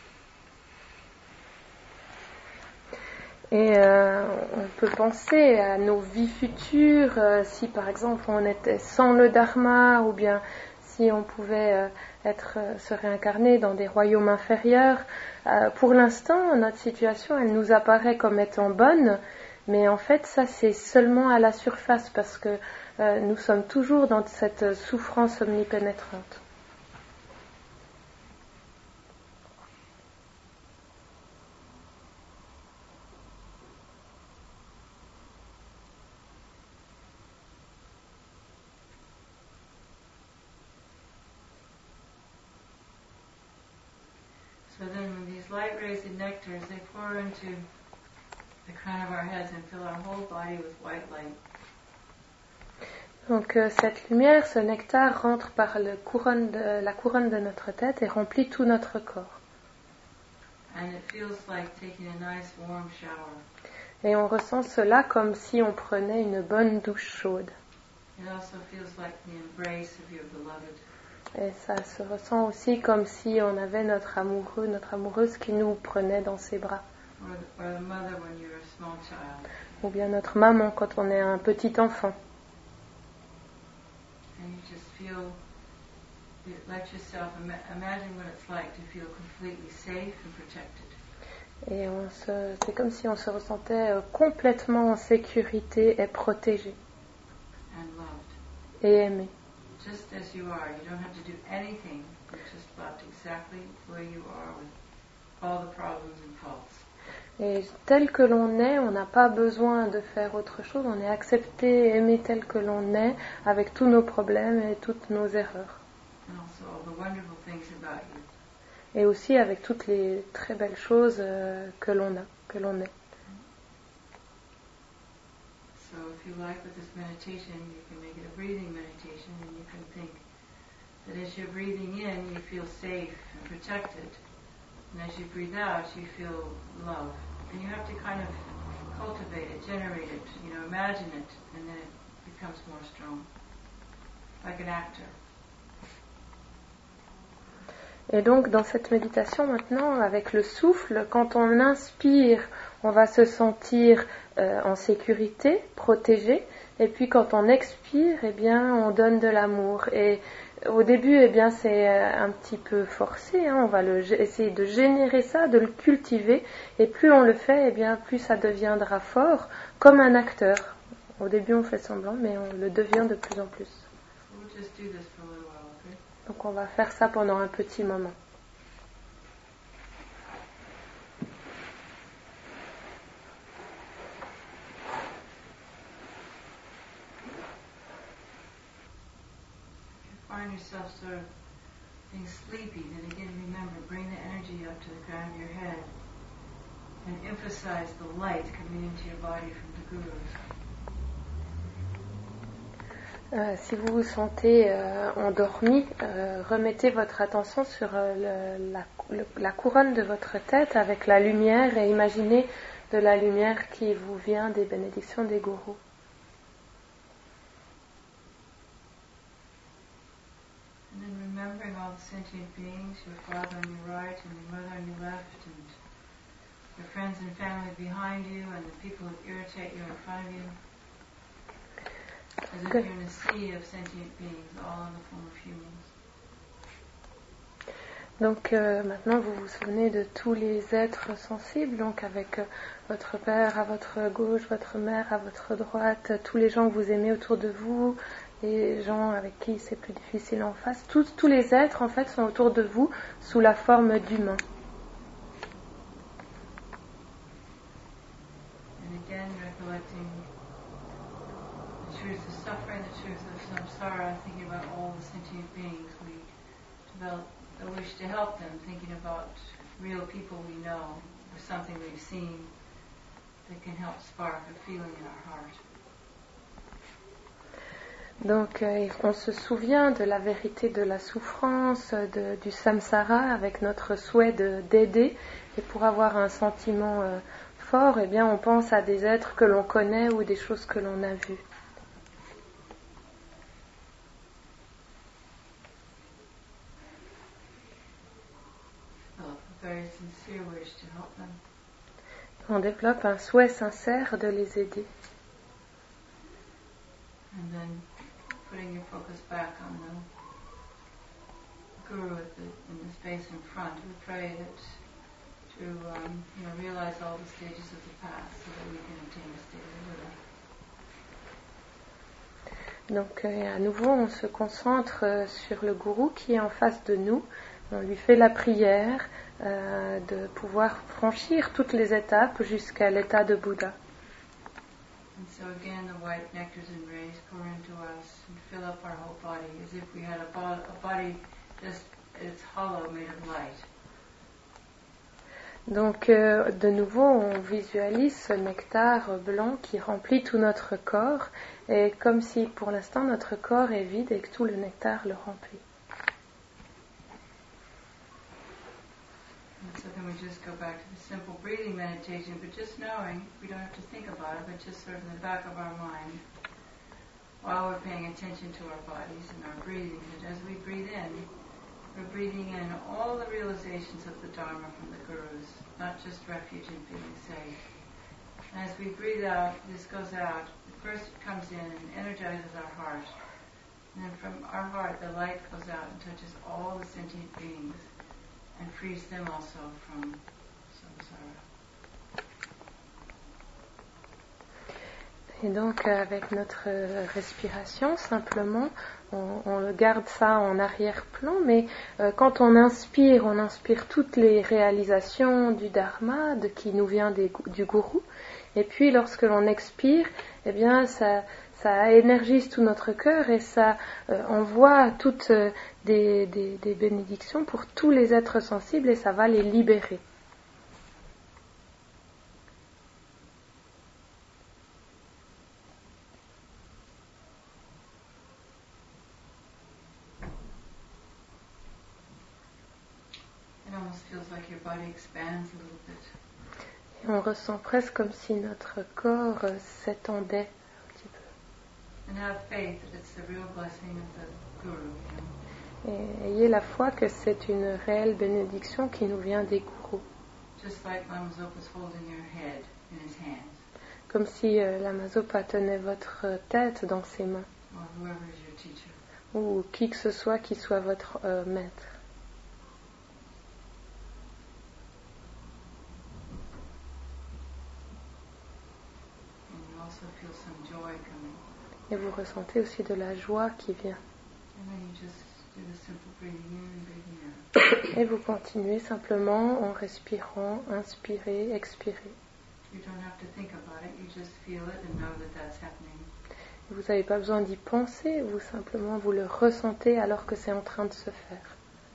S2: Et euh, on peut penser à nos vies futures, euh, si par exemple on était sans le dharma, ou bien si on pouvait euh, être, euh, se réincarner dans des royaumes inférieurs. Euh, pour l'instant, notre situation, elle nous apparaît comme étant bonne, mais en fait, ça c'est seulement à la surface, parce que euh, nous sommes toujours dans cette souffrance omnipénétrante.
S1: So then when these light rays and nectars, they pour into the crown of our heads and fill our whole body with white light.
S2: Donc euh, cette lumière, ce nectar rentre par le couronne de, la couronne de notre tête et remplit tout notre corps.
S1: And it feels like taking a nice warm shower.
S2: Et on ressent cela comme si on prenait une bonne douche chaude.
S1: It also feels like the embrace of your beloved.
S2: Et ça se ressent aussi comme si on avait notre amoureux, notre amoureuse qui nous prenait dans ses bras.
S1: Or the, or the mother when you're a small child.
S2: Ou bien notre maman quand on est un petit enfant.
S1: And you just feel, you let yourself ima- imagine what it's like to feel completely safe and protected.
S2: Et on se, c'est comme si on se ressentait euh, complètement en sécurité et protégé
S1: And loved.
S2: et aimé.
S1: Just as you are. You don't have to do anything. You're just loved exactly where you are with all the problems and faults.
S2: Et tel que l'on est, on n'a pas besoin de faire autre chose. On est accepté, aimé tel que l'on est, avec tous nos problèmes et toutes nos erreurs.
S1: And also all the wonderful things about you.
S2: Et aussi avec toutes les très belles choses euh, que l'on a, que l'on est.
S1: So if you like with this meditation, you can make it a breathing meditation, and you can think that as you're breathing in, you feel safe and protected. And as you breathe out, you feel love. And you have to kind of cultivate it, generate it, you know, imagine it, and then it becomes more strong. Like an actor.
S2: Et donc dans cette méditation maintenant, avec le souffle, quand on inspire, on va se sentir euh, en sécurité, protégé. Et puis quand on expire, eh bien, on donne de l'amour. Et au début, eh bien, c'est un petit peu forcé. Hein, on va le, essayer de générer ça, de le cultiver. Et plus on le fait, eh bien, plus ça deviendra fort, comme un acteur. Au début, on fait semblant, mais on le devient de plus en plus.
S1: We'll just do this for a little while, okay?
S2: Donc on va faire ça pendant un petit moment.
S1: Find yourself sort of being sleepy, then again remember, bring the energy up to the crown of your head and emphasize the light coming into your body from the gurus.
S2: Euh, si vous vous sentez euh, endormi, euh, remettez votre attention sur euh, le, la, le, la couronne de votre tête avec la lumière et imaginez de la lumière qui vous vient des bénédictions des gourous.
S1: And then remembering all the sentient beings, your father on your right and your mother on your left, and your friends and family behind you, and the people who irritate you in front of you. As if
S2: Good.
S1: you're in a sea of sentient beings, all in the form of humans.
S2: Donc euh, maintenant vous vous souvenez de tous les êtres sensibles, donc avec euh, votre père à votre gauche, votre mère à votre droite, tous les gens que vous aimez autour de vous, les gens avec qui c'est plus difficile en face, tous, tous les êtres en fait sont autour de vous sous la forme d'humains.
S1: And again, recollecting the truth of suffering, the truth of samsara, thinking about all the sentient beings. We develop a wish to help them, thinking about real people we know, or something we've seen that can help spark a feeling in our heart.
S2: Donc euh, on se souvient de la vérité de la souffrance, de, du samsara avec notre souhait de, d'aider. Et pour avoir un sentiment euh, fort, eh bien on pense à des êtres que l'on connaît ou des choses que l'on a vues. On développe un souhait sincère de les aider.
S1: And then putting your focus back on the guru at the, in the space in front, we pray that to um, you know, realize all the stages of the path so that we can attain the state of Buddha.
S2: Donc euh, à nouveau on se concentre euh, sur le gourou qui est en face de nous. On lui fait la prière euh, de pouvoir franchir toutes les étapes jusqu'à l'état de Bouddha.
S1: And so again, the white nectars and rays pour into us and fill up our whole body as if we had a, bo- a body just it's hollow, made of light.
S2: Donc euh, de nouveau, on visualise ce nectar blanc qui remplit tout notre corps, et comme si pour l'instant notre corps est vide et que tout le nectar le remplit.
S1: And so then we just go back to the simple breathing meditation, but just knowing, we don't have to think about it, but just sort of in the back of our mind, while we're paying attention to our bodies and our breathing, that as we breathe in, we're breathing in all the realizations of the Dharma from the Gurus, not just refuge and feeling safe. And as we breathe out, this goes out. First it comes in and energizes our heart. And then from our heart, the light goes out and touches all the sentient beings and frees them also from samsara.
S2: Et donc avec notre respiration, simplement, on, on garde ça en arrière-plan, mais euh, quand on inspire, on inspire toutes les réalisations du Dharma, de qui nous vient des, du Gourou, et puis lorsque l'on expire, eh bien ça, ça énergise tout notre cœur et ça euh, envoie toutes euh, des, des, des bénédictions pour tous les êtres sensibles et ça va les libérer. Et on ressent presque comme si notre corps euh, s'étendait un petit peu. Et ayez la foi que c'est une réelle bénédiction qui nous vient des gourous. Comme si euh, Lama Zopa tenait votre tête dans ses mains. Ou qui que ce soit qui soit votre euh, maître. Et vous ressentez aussi de la joie qui vient. Et vous continuez simplement en respirant, inspirez, expirez. Vous n'avez pas besoin d'y penser, vous simplement vous le ressentez alors que c'est en train de se faire.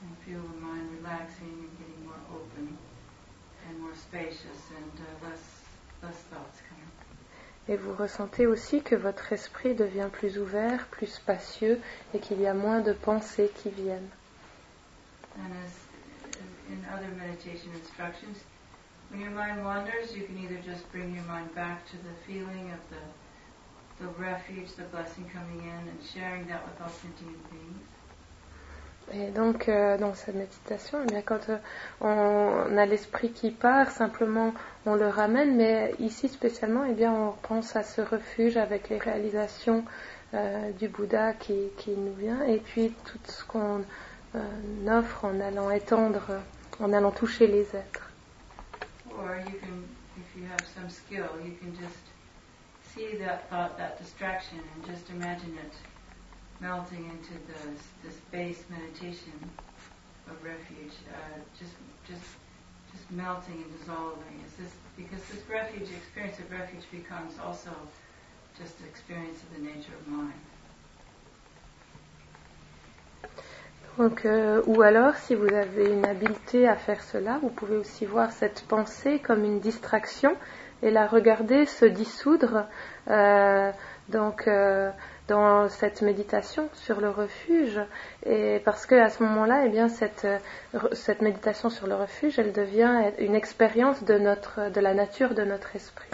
S2: Et vous ressentez aussi que votre esprit devient plus ouvert, plus spacieux et qu'il y a moins de pensées qui viennent.
S1: And as, as in other meditation instructions, when your mind wanders, you can either just bring your mind back to the feeling of the, the refuge, the blessing coming in, and sharing that with all sentient beings.
S2: Et donc, euh, dans cette méditation, eh bien, quand euh, on a l'esprit qui part, simplement on le ramène, mais ici spécialement, eh bien, on pense à ce refuge avec les réalisations euh, du Bouddha qui, qui nous vient, et puis tout ce qu'on euh, offre en allant étendre, en allant toucher les êtres.
S1: Or you can, if you have some skill, you can just see that thought, that distraction, and just imagine it melting into the, this base meditation of refuge, uh, just just just melting and dissolving. Is this because this refuge experience of refuge becomes also just the experience of the nature of mind.
S2: Donc, euh, ou alors, si vous avez une habileté à faire cela, vous pouvez aussi voir cette pensée comme une distraction et la regarder se dissoudre. Euh, donc, euh, dans cette méditation sur le refuge, et parce que à ce moment-là, eh bien, cette, cette méditation sur le refuge, elle devient une expérience de, notre, de la nature de notre esprit.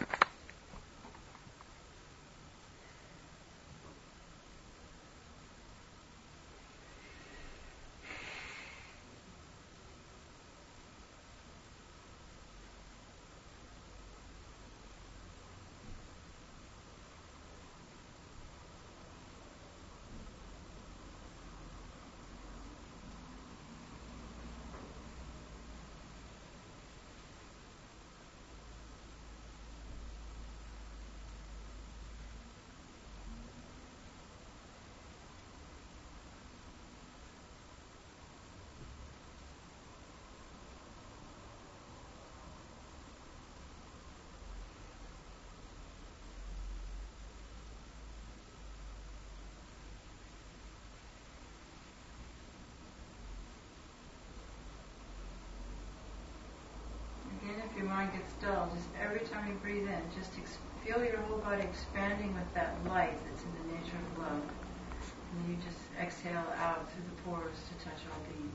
S1: If your mind gets dull, just every time you breathe in, just ex- feel your whole body expanding with that light that's in the nature of love. And then you just exhale out through the pores to touch all beings.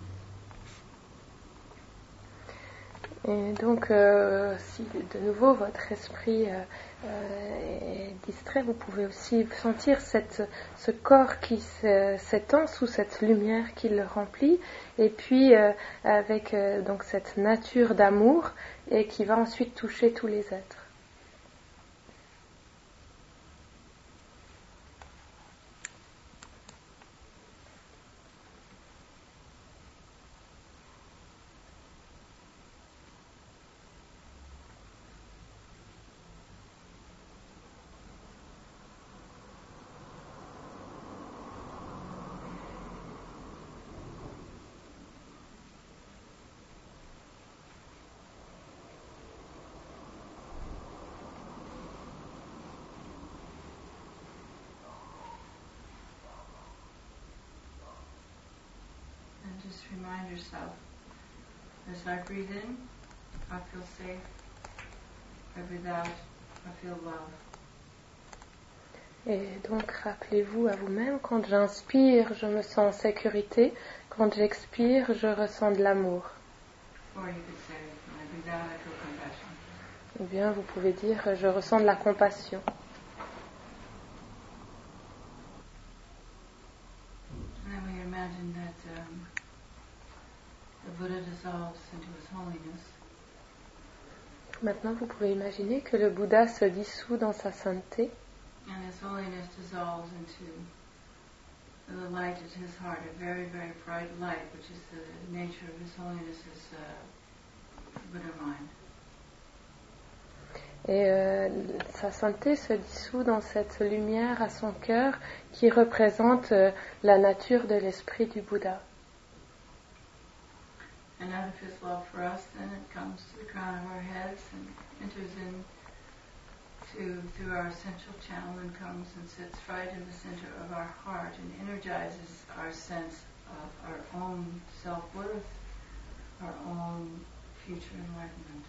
S2: Et donc, euh, si de nouveau votre esprit euh, euh, est distrait, vous pouvez aussi sentir cette, ce corps qui s'étend sous cette lumière qui le remplit, et puis euh, avec euh, donc cette nature d'amour, et qui va ensuite toucher tous les êtres.
S1: Just remind yourself, as I breathe in, I feel safe. I breathe out, I feel love.
S2: Et donc rappelez-vous à vous-même, quand j'inspire, je me sens en sécurité, quand j'expire, je ressens de l'amour.
S1: Or you could say, when I breathe out, I feel compassion.
S2: Ou bien vous pouvez dire, je ressens de la compassion.
S1: And then we imagine that um, the Buddha dissolves into his holiness.
S2: Maintenant, vous pouvez imaginer que le Bouddha se dissout dans sa sainteté.
S1: And his holiness dissolves into the light at his heart, a very, very bright light, which is the nature of his holiness's uh, Buddha mind.
S2: Et euh, sa sainteté se dissout dans cette lumière à son cœur qui représente euh, la nature de l'esprit du Bouddha.
S1: And out of his love for us, then it comes to the crown of our heads and enters in to, through our central channel and comes and sits right in the center of our heart and energizes our sense of our own self-worth, our own future enlightenment,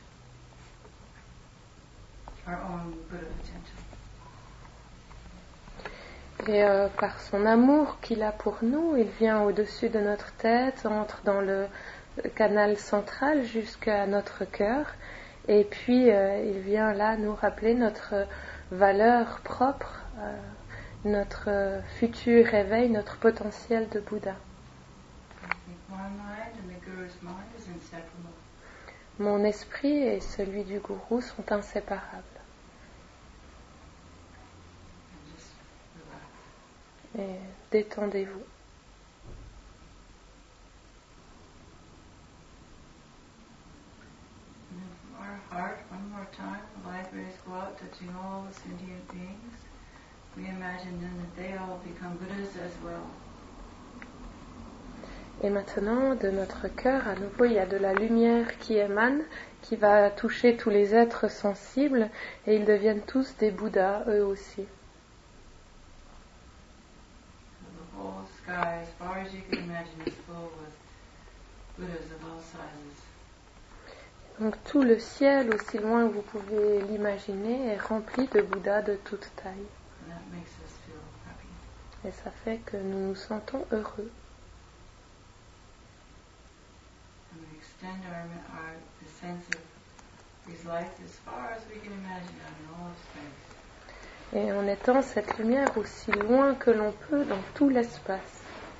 S1: our own Buddha potential.
S2: Et euh, par son amour qu'il a pour nous, il vient au-dessus de notre tête, entre dans le canal central jusqu'à notre cœur, et puis euh, il vient là nous rappeler notre valeur propre, euh, notre euh, futur réveil, notre potentiel de Bouddha. Mon esprit et celui du gourou sont inséparables. Et détendez-vous.
S1: Our heart, one more time, the light rays go out, touching all the sentient beings. We imagine then that they all become Buddhas as well.
S2: Et maintenant, de notre cœur, à nouveau, il y a de la lumière qui émane, qui va toucher tous les êtres sensibles, et ils deviennent tous des Bouddhas, eux aussi.
S1: The whole sky, as far as you can imagine, is full with Buddhas of all sizes.
S2: Donc tout le ciel, aussi loin que vous pouvez l'imaginer, est rempli de Bouddhas de toute taille.
S1: And that makes us feel happy.
S2: et ça fait que nous nous sentons heureux.
S1: And we extend our, our the sense of His light as far as we can imagine out in all of space.
S2: Et on étend cette lumière aussi loin que l'on peut dans tout l'espace.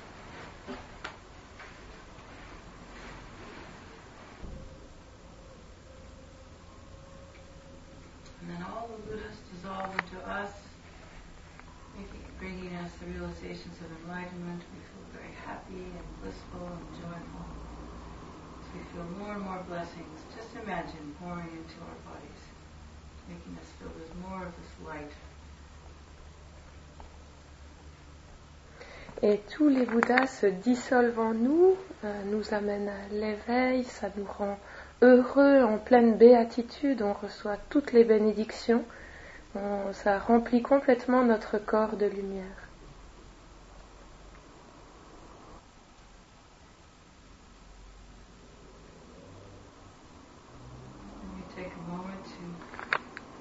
S1: And then all the Buddhas dissolve into us, making, bringing us the realizations of enlightenment. We feel very happy and blissful and joyful. As we feel more and more blessings, just imagine pouring into our bodies, making us feel there's more of this light.
S2: Et tous les Bouddhas se dissolvent en nous, euh, nous amènent à l'éveil, ça nous rend heureux, en pleine béatitude, on reçoit toutes les bénédictions, on, ça remplit complètement notre corps de lumière.
S1: And we take a moment to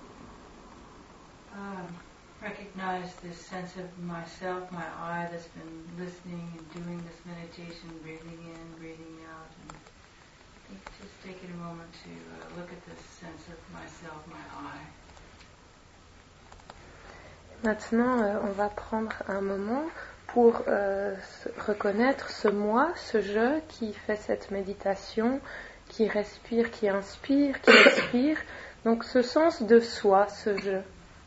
S1: um, recognize this sense of myself, my I that's been listening and doing this meditation, breathing in, breathing out, and just taking a moment to uh, look at this sense of myself, my I.
S2: Maintenant, euh, on va prendre un moment pour euh, reconnaître ce moi, ce je qui fait cette méditation, qui respire, qui inspire, qui expire. Donc ce sens de soi, ce je.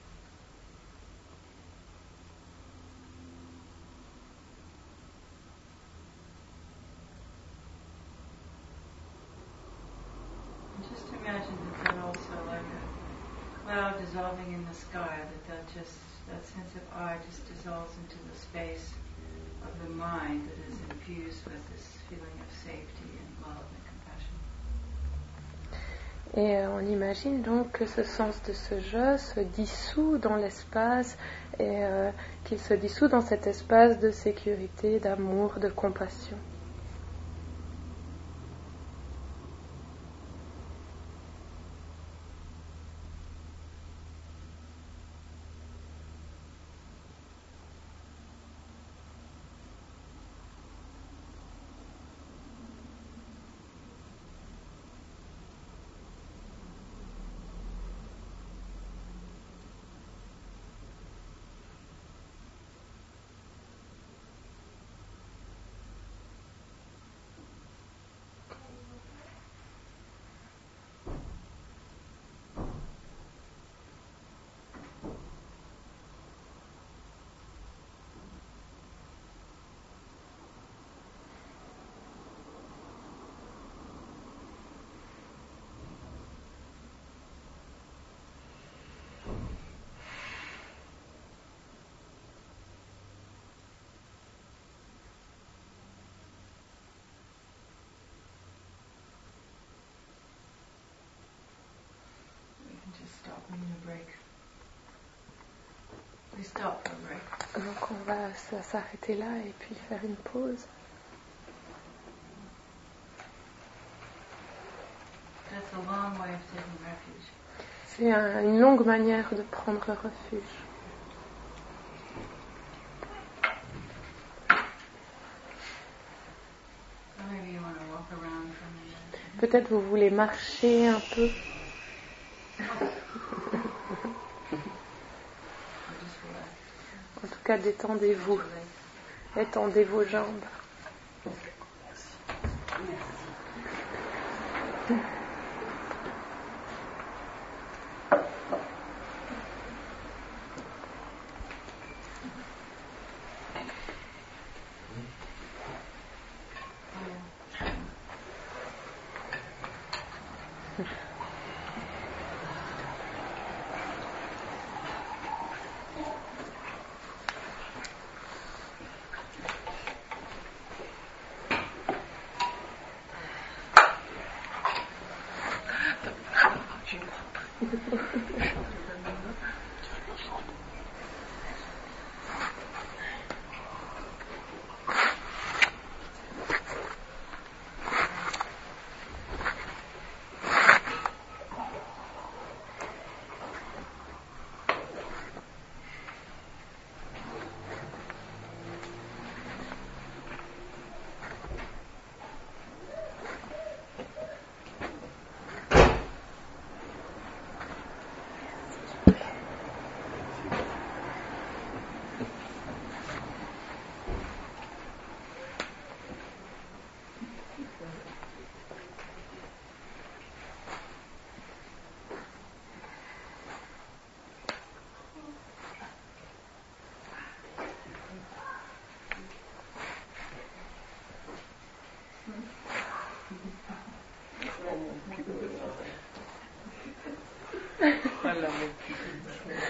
S1: Just imagine that that also like a cloud dissolving in the sky, that that just, that sense of I just dissolves into the space of the mind that is infused with this feeling of safety and love and compassion.
S2: Et euh, on imagine donc que ce sens de ce je se dissout dans l'espace et euh, qu'il se dissout dans cet espace de sécurité, d'amour, de compassion.
S1: Just stop, we need a break. We stop for a break.
S2: Donc on va s'arrêter là et puis faire une pause.
S1: That's a long way of taking refuge.
S2: C'est un, une longue manière de prendre refuge.
S1: So maybe you want to walk around for a minute.
S2: Peut-être vous voulez marcher un peu. En tout cas, détendez-vous. Étendez vos jambes.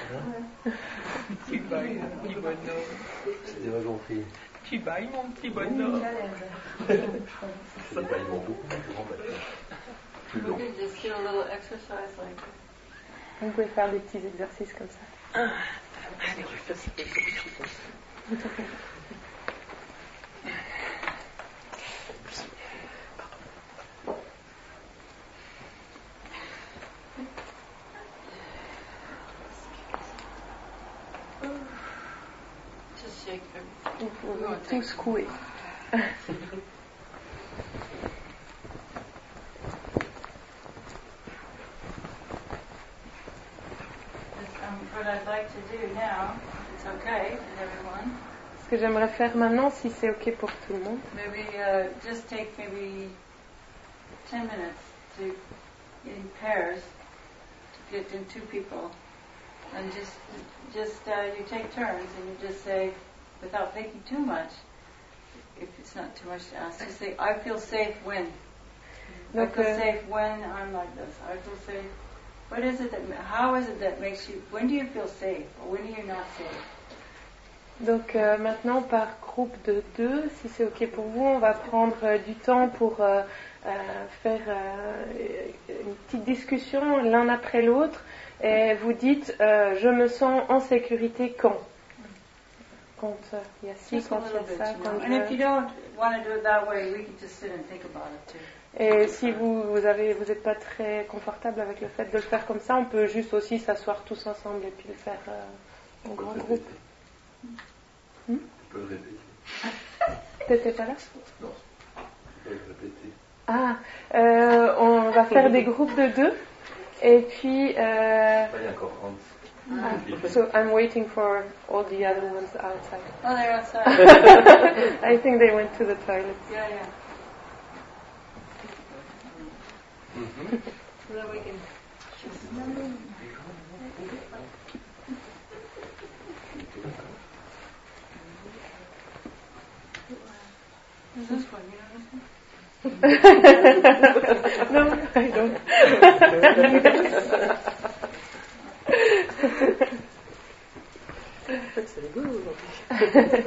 S3: Tu bailles, mon petit bonhomme.
S4: C'était pas compris.
S3: Tu bailles, mon petit bonhomme.
S4: C'est des bâillements beaucoup plus grands maintenant. Plus longs.
S1: Just do a little exercise like this.
S2: Vous pouvez faire des petits exercices comme ça.
S3: Allez, je fais ça.
S1: Just shake everything.
S2: Vous pouvez tout secouer.
S1: Um, what I'd like to do now, if it's okay with everyone,
S2: Ce que j'aimerais faire maintenant, si c'est OK pour tout le monde,
S1: maybe uh, just take maybe ten minutes to in pairs to get in two people, and just just uh, you take turns and you just say, without thinking too much, if it's not too much to ask, just say, I feel safe when.
S2: Donc,
S1: I feel
S2: euh,
S1: safe when I'm like this. I feel safe. What is it that? How is it that makes you? When do you feel safe, or when are you not safe?
S2: donc euh, maintenant, par groupe de deux, si c'est OK pour vous, on va prendre euh, du temps pour euh, euh, faire euh, une petite discussion l'un après l'autre. Et vous dites, euh, je me sens en sécurité quand Quand euh, il y a ci,
S1: Just a
S2: quand il y
S1: little bit,
S2: a ça,
S1: you
S2: quand
S1: know.
S2: je...
S1: And if you don't want to do it that way, we can just sit and think about it too.
S2: Et si vous vous avez vous n'êtes pas très confortable avec le fait de le faire comme ça, on peut juste aussi s'asseoir tous ensemble et puis le faire euh, en grand groupe.
S4: Tu peux le répéter.
S2: T'étais pas là?
S4: Non, tu peux le répéter.
S2: Ah, euh, on va faire des groupes de deux et puis. Euh,
S4: Il y a encore Hans.
S2: ah, so I'm waiting for all the other ones outside.
S1: Oh, they're outside.
S2: I think they went to the toilet.
S1: Yeah, yeah.
S4: Mhm.
S1: So that we can. Is this one? You know this one?
S2: No, I don't.
S3: C'est rigolo aujourd'hui.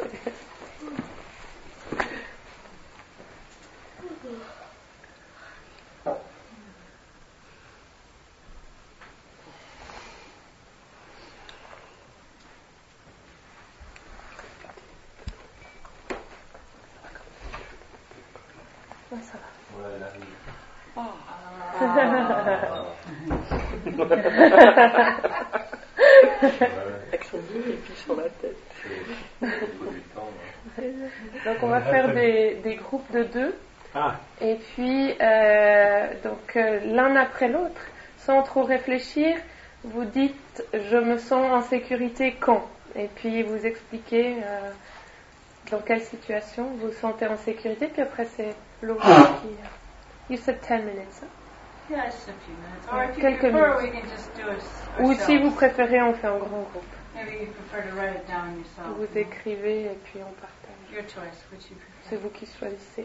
S2: Ouais, ça va.
S4: Ouais, elle arrive.
S3: Avec son bout et puis sur la tête.
S4: Il faut du temps. hein.
S2: Donc on va faire des, des groupes de deux.
S4: Ah.
S2: Et puis, euh, donc euh, l'un après l'autre, sans trop réfléchir, vous dites « je me sens en sécurité quand ?» Et puis vous expliquez euh, dans quelle situation vous vous sentez en sécurité. Puis après c'est l'autre qui... You said ten minutes. Hein?
S1: Yeah, just a few minutes. Or if you
S2: Quelques
S1: prefer,
S2: minutes.
S1: we can just do it
S2: Ou
S1: ourselves.
S2: si vous préférez, on fait un grand groupe.
S1: Maybe you prefer to write it down yourself.
S2: Vous écrivez et puis on partage.
S1: Your choice, which you prefer.
S2: C'est vous qui choisissez.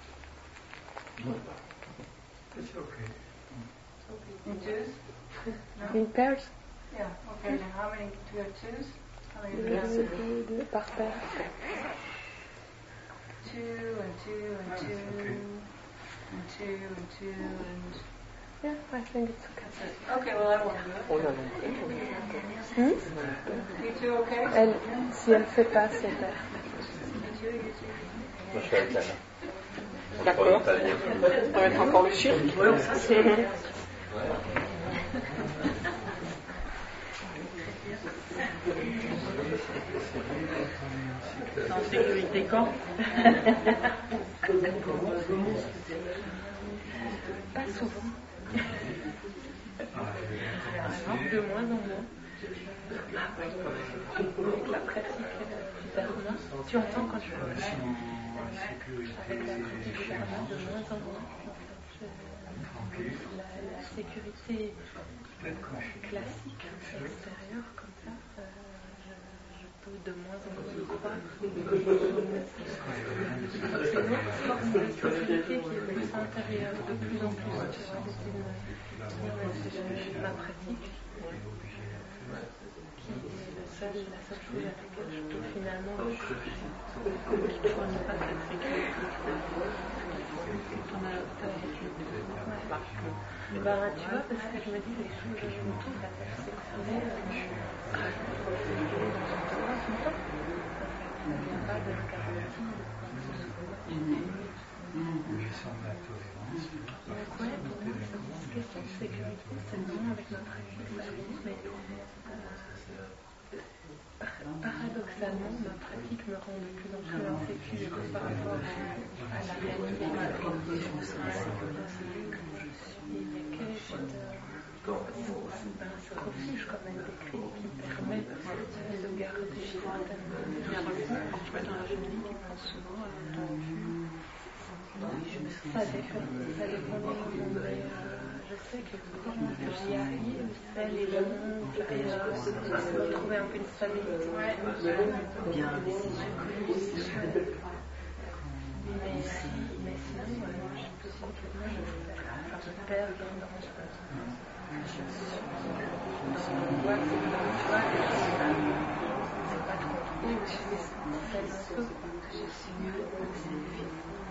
S4: It's okay.
S1: In twos?
S2: In pairs?
S1: Yeah. Okay. Now, how many do you have twos? How many do you
S2: Deux,
S1: have?
S2: deux, deux, par paire.
S1: Two and two and two and two and two and.
S2: Yeah, I think it's okay.
S1: That's it. Okay. Well, I won't do it.
S3: On a monté.
S2: Hmm?
S1: You two okay?
S2: Elle, si elle ne fait pas, c'est paire.
S1: You two, you two.
S4: Moi, je suis italien.
S3: D'accord.
S4: Italien.
S3: On va mettre encore le cirque.
S1: En sécurité quand?
S2: Pas souvent. De moins en moins. Avec la pratique d'Arnaud, tu entends quand je parle. Avec la pratique d'Arnaud, de moins en moins. La, la sécurité classique extérieure, comme ça, euh, je, je peux de moins en moins y croire. C'est une autre forme de sécurité qui est plus intérieure, de plus en plus. Tu vois, c'est une, une, ma pratique qui le seul, la seule chose à laquelle je peux finalement
S3: qui ne fournit pas cette sécurité. On a peur parce que.
S2: Ben, tu vois, parce que je me dis les choses autour de la perfectionner, euh, tout le temps. Il n'y a pas de garantie. Donc, ouais, pour moi, cette question de sécurité, c'est vraiment avec notre pratique, mais euh, paradoxalement, ma pratique me rend de plus en plus insécure par rapport à, à la réalité. Et il y a quelque chose de ben, ce refuge, comme elle décrit, qui permet de garder certaines.
S3: Il y a un recours en fait dans la famille qui pense souvent à l'entendu.
S2: Ça dépend, ça dépend des moments, mais euh, je sais que quand j'y arrive, c'est les moments où j'arrive à retrouver un peu une stabilité. Ouais. Bien. Mais, mais sinon, euh, je peux complètement me faire, enfin, me perdre dans, dans, dans l'angoisse, dans le choix, c'est pas trop trop, je fais un peu, je suis mieux, c'est difficile.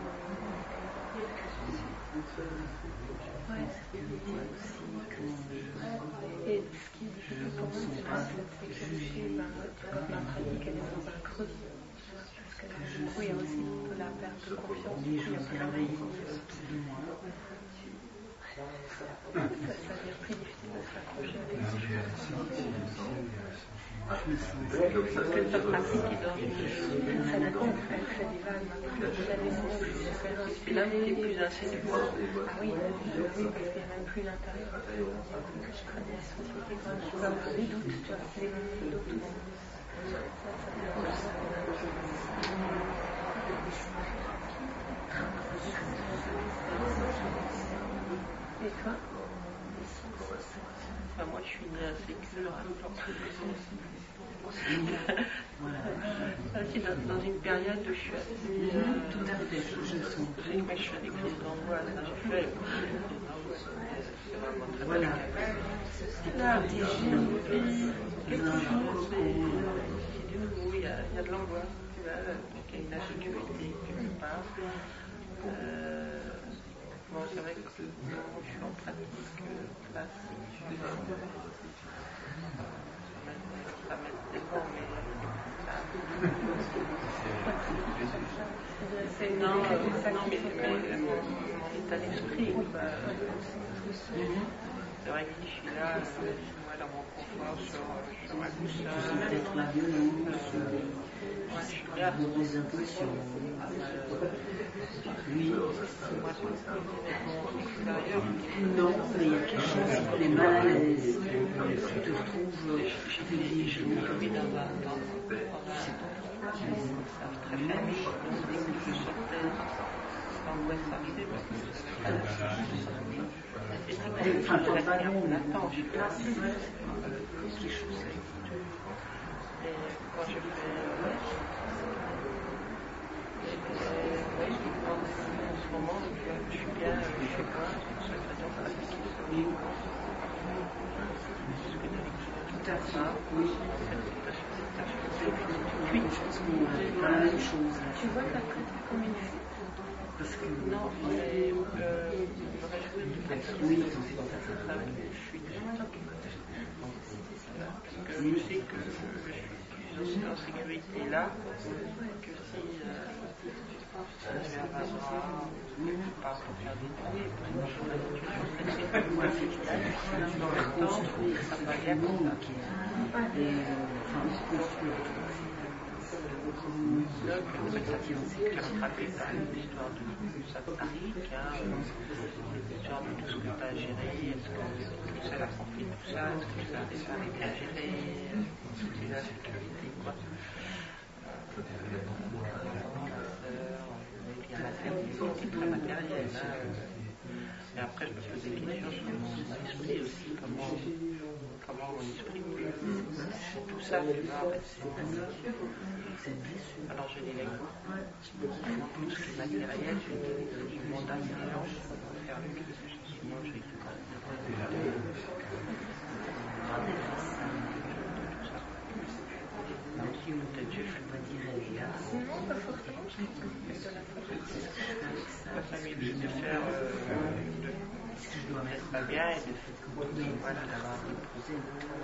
S2: Ouais, c'est aussi que et ce qui est difficile pour moi, c'est pas cette sécurité, ben, tu vois, ma pratique, elle est dans un creux. Parce que du coup, il y a aussi un peu la perte de confiance, du coup, il y a plein de choses. Ça, ça devient plus difficile de se raccrocher avec ces choses.
S3: Parce que ta pratique est dans une.
S2: Ça dépend, elle fait des vagues. Il y a des moments où je suis super inspirée.
S3: Là, tu es plus insécure.
S2: Ah oui, oui, parce qu'il n'y a même plus l'intérieur. Je connais la société quand je vois les doutes, tu vois, les moments de doute. Ça, ça devient Et toi?
S3: Enfin, moi, je suis née insécure. C'est dans, dans une période où je suis assez. Euh, Tout à fait. Je, moi, je fais des crises d'angoisse. Hein, je fais des crises d'angoisse. C'est vraiment très voilà. Là, j'ai quelque chose, mais il y, a, il y a de l'angoisse. Tu vois, donc il y a une insécurité quelque part. Euh, bon, c'est vrai que je suis en pratique classique. Je ça m'aide tellement, mais c'est non, euh, non, mais c'est mon, mon état d'esprit. Bah, c'est vrai que je suis là, euh, moi dans mon confort, sur, sur ma boussole. Euh, moi, je suis là. Des intuitions. Oui. Moi, c'est l'extérieur. Non, mais il y a quelque chose qui est mal à l'aise. Tu te retrouves. Je me suis dans un. Ils savent très bien, dès que je sortais, l'angoisse arrivait parce que c'est très compliqué. Enfin, pour la on attend, je suis là, c'est vrai, quelque chose. Et quand je fais. Oui, je pense en ce moment, je suis bien chez moi, c'est une secrétaire pratique. Tout à fait, oui. Oui, je pense qu'on a la même chose.
S2: Tu vois ta pratique comme une fuite?
S3: Parce que non, mais euh, je me réjouis du fait que oui, c'est pour ça que ça je suis parce que je sais que je suis en sécurité là, que si euh, je vais avoir quelque part pour faire des bruits, pour moi je serai toujours très sécuritaire, dans le temps, ça va bien comme ça. Et enfin, construire là, je ça qui est rattrapé par l'histoire de satanique, hein, l'histoire de tout ce que tu as géré, est-ce que ça a compris tout ça, est-ce que ça a été bien géré, c'est la sécurité, quoi. Il y a c'est très matériel, hein. Et après, je me pose des questions sur mon esprit aussi, comment, comment mon esprit c'est tout ça, tu vois, en fait, c'est alors je délègue tout ce qui est matériel, je délègue du monde intérieur, je peux faire le sinon j'ai tout ça.
S5: peut-être je ne vais pas dire elle est là.
S2: Non, pas forcément, je pense que c'est de la sagesse.
S3: Ça m'évite de faire euh, de,
S5: Ce que je dois mettre
S3: pas bien et de
S5: voilà, d'avoir des procès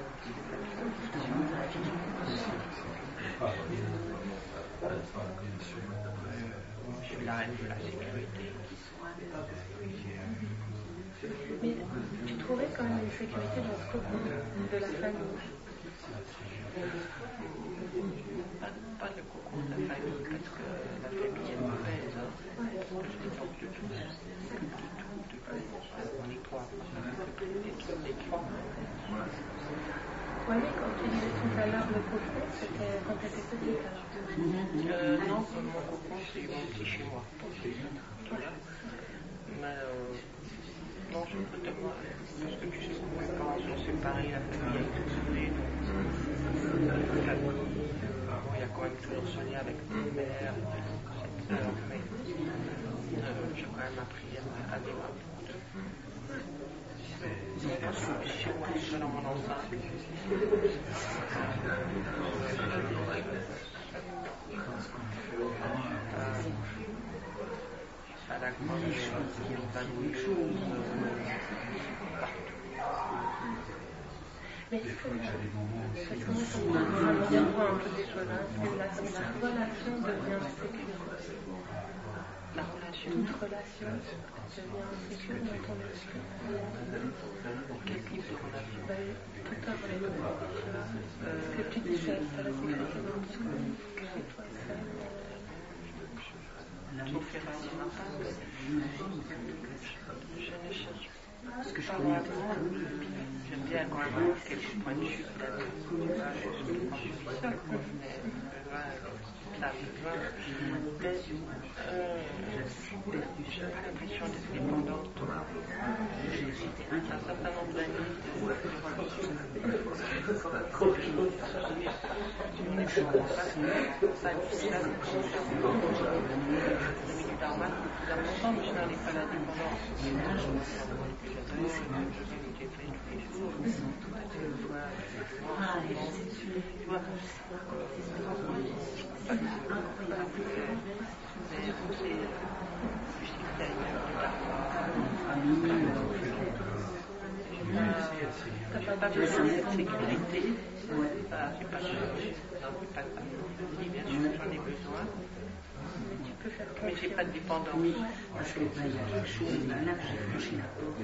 S3: j'ai la règle de la sécurité.
S2: Mais tu trouverais quand même une sécurité dans ce cocon de la famille.
S3: Pas, pas le cocon de la famille, parce que la famille elle me pèse. Hein. Je dépends de tout. De tout. On est trois. Les trois.
S2: Oui, mais quand tu disais tout à l'heure le cocon, c'était quand tu étais petite alors.
S3: Euh, non, mon cocon c'est mon petit chez moi. Voilà. Mais euh, non, je peux te voir. Parce que tu sais, mes parents sont séparés, la famille a explosé. Donc, la famille, il y a quand même toujours ce lien avec mon père, cette sœur, mais euh, j'ai quand même appris à, à vivre pour deux. Moi, je suis chez moi, je suis dans mon enceinte. À la croix, je suis pas de choses.
S2: Mais est-ce que, parce que moi, ça me viendra un peu des choses, hein, c'est la, la relation devient sécure.
S3: La relation.
S2: Toute relation devient sécure dans ton esprit.
S3: Quel type de relation?
S2: Ben, toute ta relation. Est-ce que tu dis que c'est la sécurité dans ton couple, que c'est toi seul?
S3: Sauf erreur de ma part, je ne cherche pas.
S5: Parce que je
S3: Pas
S5: connais
S3: vraiment. J'aime bien quand même avoir quelques points de chute d'amis. Pas juste quand je suis seule, quoi. Mais besoin, ça a besoin. Mais euh, j'ai pas l'impression d'être dépendante.
S5: j'ai été
S3: Un certain nombre d'années de relations. On est plus comme ça. Ça a été là, c'est comme ça. J'ai mis du dharma depuis un longtemps, mais je n'en ai pas la dépendance. J'ai fait tous les jours. Une fois, tu vois, pas de incroyable. Mais c'est plus extérieur du dharma. J'ai pas besoin de sécurité. Ah, j'ai pas de. Non, c'est pas ça. Oui, bien sûr, j'en ai besoin. Mais j'ai pas de dépendance.
S5: Oui, parce que bah, il y a quelque chose, là, là j'ai franchi la porte.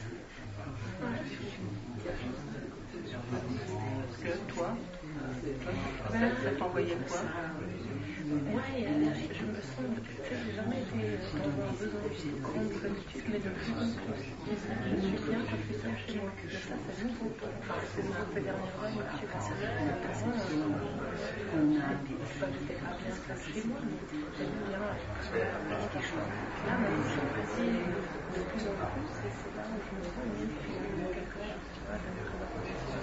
S3: Parce que toi, toi ça t'envoyait quoi?
S2: Oui, je me sens, tu sais, j'ai jamais été dans un besoin de grande solitude, mais de plus en plus. Je suis bien quand je suis seule chez moi. Mais ça, c'est nouveau. Enfin, c'est nouveau ces dernières années. Je suis pas seule. Avant, je ne sais pas, j'étais pas bien seule chez moi, mais j'aime bien être des choses. Là, maintenant, j'apprécie de plus en plus, et c'est là où je me sens mieux finalement quelque chose, tu vois, d'être dans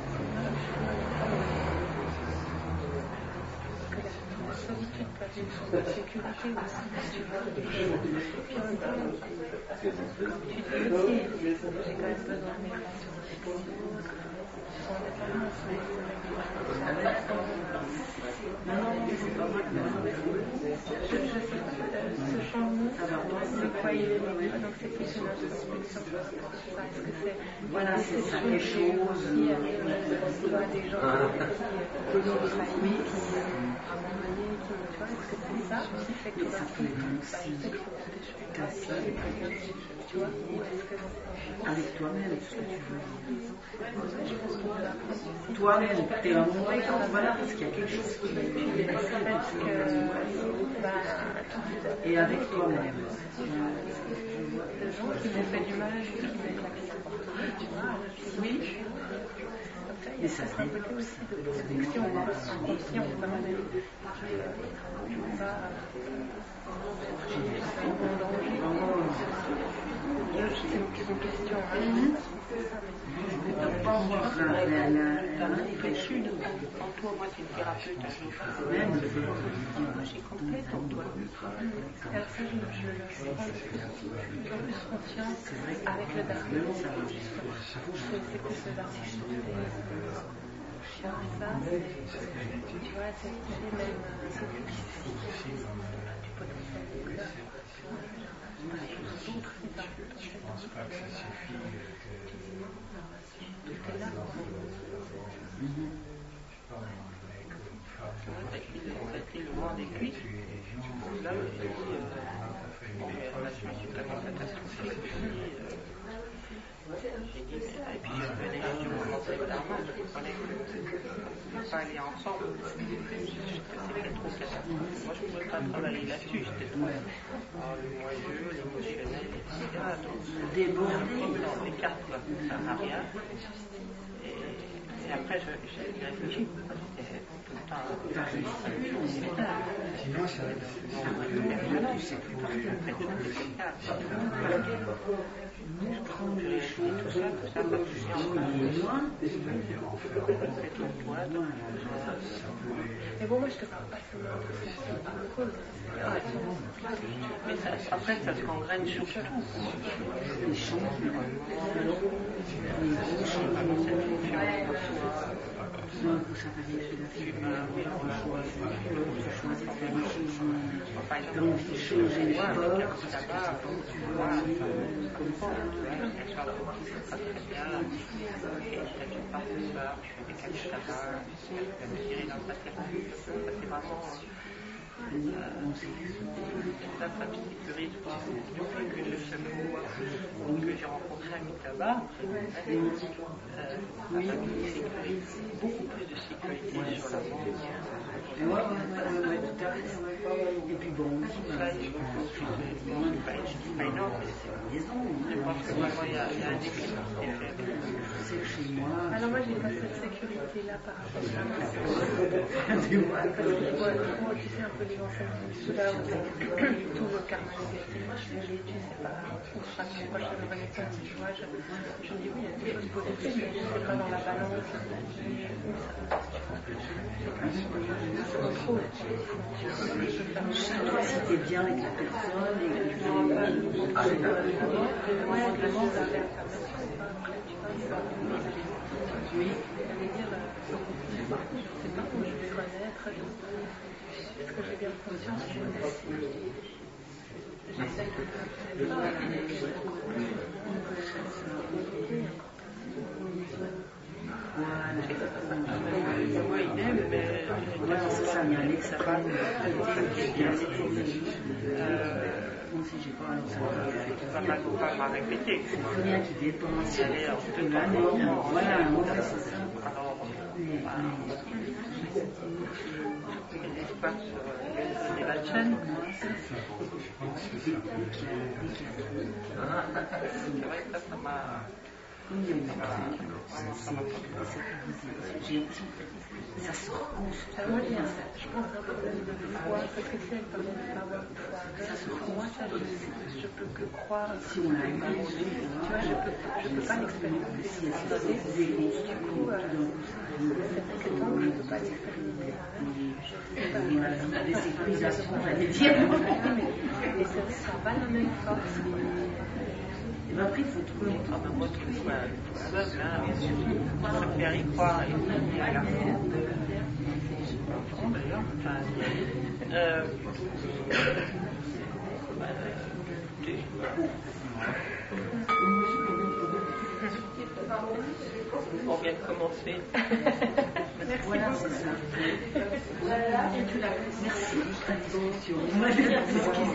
S2: la solitude peut être une forme de sécurité aussi, tu vois. Puis en même temps, comme tu dis aussi, j'ai quand même besoin de mes relations avec les autres, en indépendance, mais en même temps, non, non, mais c'est pas mal. Je ne sais pas, ce changement, c'est quoi il est? Donc c'est plus une introspection par rapport à ça. Est-ce que c'est
S5: voilà, c'est ça, quelque chose
S2: aussi avec des gens qui nous trahissent, qui à un moment donné, qui, tu vois, est-ce que c'est ça qui fait que tout d'un coup, bah, je sais qu'il faut que je suis cassée, tu vois, ou est-ce que
S5: avec toi-même, ce que tu veux.
S2: je pense qu'on peut apprendre aussi.
S5: Toi-même, t'es un moment, voilà, parce qu'il y a quelque chose qui est
S2: Parce que, bah,
S5: et avec toi-même.
S2: Les gens qui m'ont fait du mal, qui m'ont claqué la porte, tu vois, oui.
S5: Mais ça
S2: c'est un côté aussi de protection inconscient, comme on dit. Je ne veux pas être en danger. C'est une question.
S3: En toi, moi, c'est une thérapeute.
S5: Même
S3: Moi, j'ai complète en toi.
S2: Alors ça, je le prends de plus en plus conscience avec le dharma. C'est plus le dharma. chiant et ça, c'est, tu vois, c'est même euh, celui qui suscite du potentiel du cœur. Par exemple, d'autres, c'est pas
S6: Je ne pense pas que ça suffit.
S2: tout est là.
S3: Il le vent des cuits. Là, il dit, euh, la suite est tellement catastrophique. J'ai dit, et puis je venais juste du mouvement de l'Armand, je ne pouvais pas aller ensemble. C'était trop catastrophique. Moi, je ne pouvais pas travailler là-dessus, j'étais trop moyeux, l'émotionnel, et cetera. Donc, débordé dans les cartes, ça n'a rien. Et après, j'ai réfléchi, j'étais tout le temps.
S6: Sinon, ça
S3: c'est plus parti je prends les choses, tout ça, tout ça, comme je suis en train de c'est tout toi.
S2: Mais bon, moi je te parle pas seulement de ça,
S3: mais ça, après, ça se gangrène surtout. Les chants, ça, ça me sécurise beaucoup que le seul mot que j'ai rencontré à Mitaba, ça m'a mis beaucoup plus de sécurité sur la bande. Ouais, ouais, ouais, ouais, tout à fait. Et puis bon, ça, je dis pas énorme, mais c'est une maison. Je pense que vraiment, il y a un équilibre qui est fait. C'est chez moi.
S2: Alors moi, j'ai pas cette sécurité-là par rapport à ça. Parce que moi, tu sais, un peu les enseignements du Souda, tout le karma négatif, je l'ai tu sais pas, ou chaque fois je me regarde un petit vois, je me dis oui, il y a des choses positives, mais je sais pas dans la balance, où ça se retrouve.
S5: Toi, si t'es bien avec la personne et que tu
S2: Ah, c'est pas ouais, vraiment, ça fait oui, j'allais dire, par contre, je ne sais pas où je vais connaître, est-ce que j'ai bien conscience que j'essaie de faire ça,
S3: moi, il aime, mais
S5: c'est ça, il y a un examen qui est assez technique. Moi aussi, j'ai pas, alors ça
S3: va pas m'a répété.
S5: C'est rien qui dépend.
S3: Il y allait en deux temps.
S5: Voilà, ouais, c'est ça.
S3: Alors, l'espace de la chaîne. C'est vrai que ça, ça m'a.
S5: Ça se reconstruit.
S2: Moi, je pense un problème de foi, parce que si elle parle de pas avoir de foi, pour moi, ça, je, je peux que croire.
S5: Si on a une
S2: tu vois, je peux, je peux pas l'expérimenter. Du coup, euh, c'est vrai que tant que je ne peux pas l'expérimenter,
S5: la sécurisation, j'allais dire.
S2: Et ça n'a pas la même force.
S5: Et après, il faut trouver.
S3: Ah ben moi, tout ça, aveugle, hein, bien sûr. Je préfère y croire et puis à la fin. D'ailleurs, enfin, euh, on vient de commencer.
S2: Merci
S5: voilà,
S2: beaucoup.
S5: C'est ça. Voilà, et tu l'as fait. Merci pour ta discussion. Moi, je vais poser question.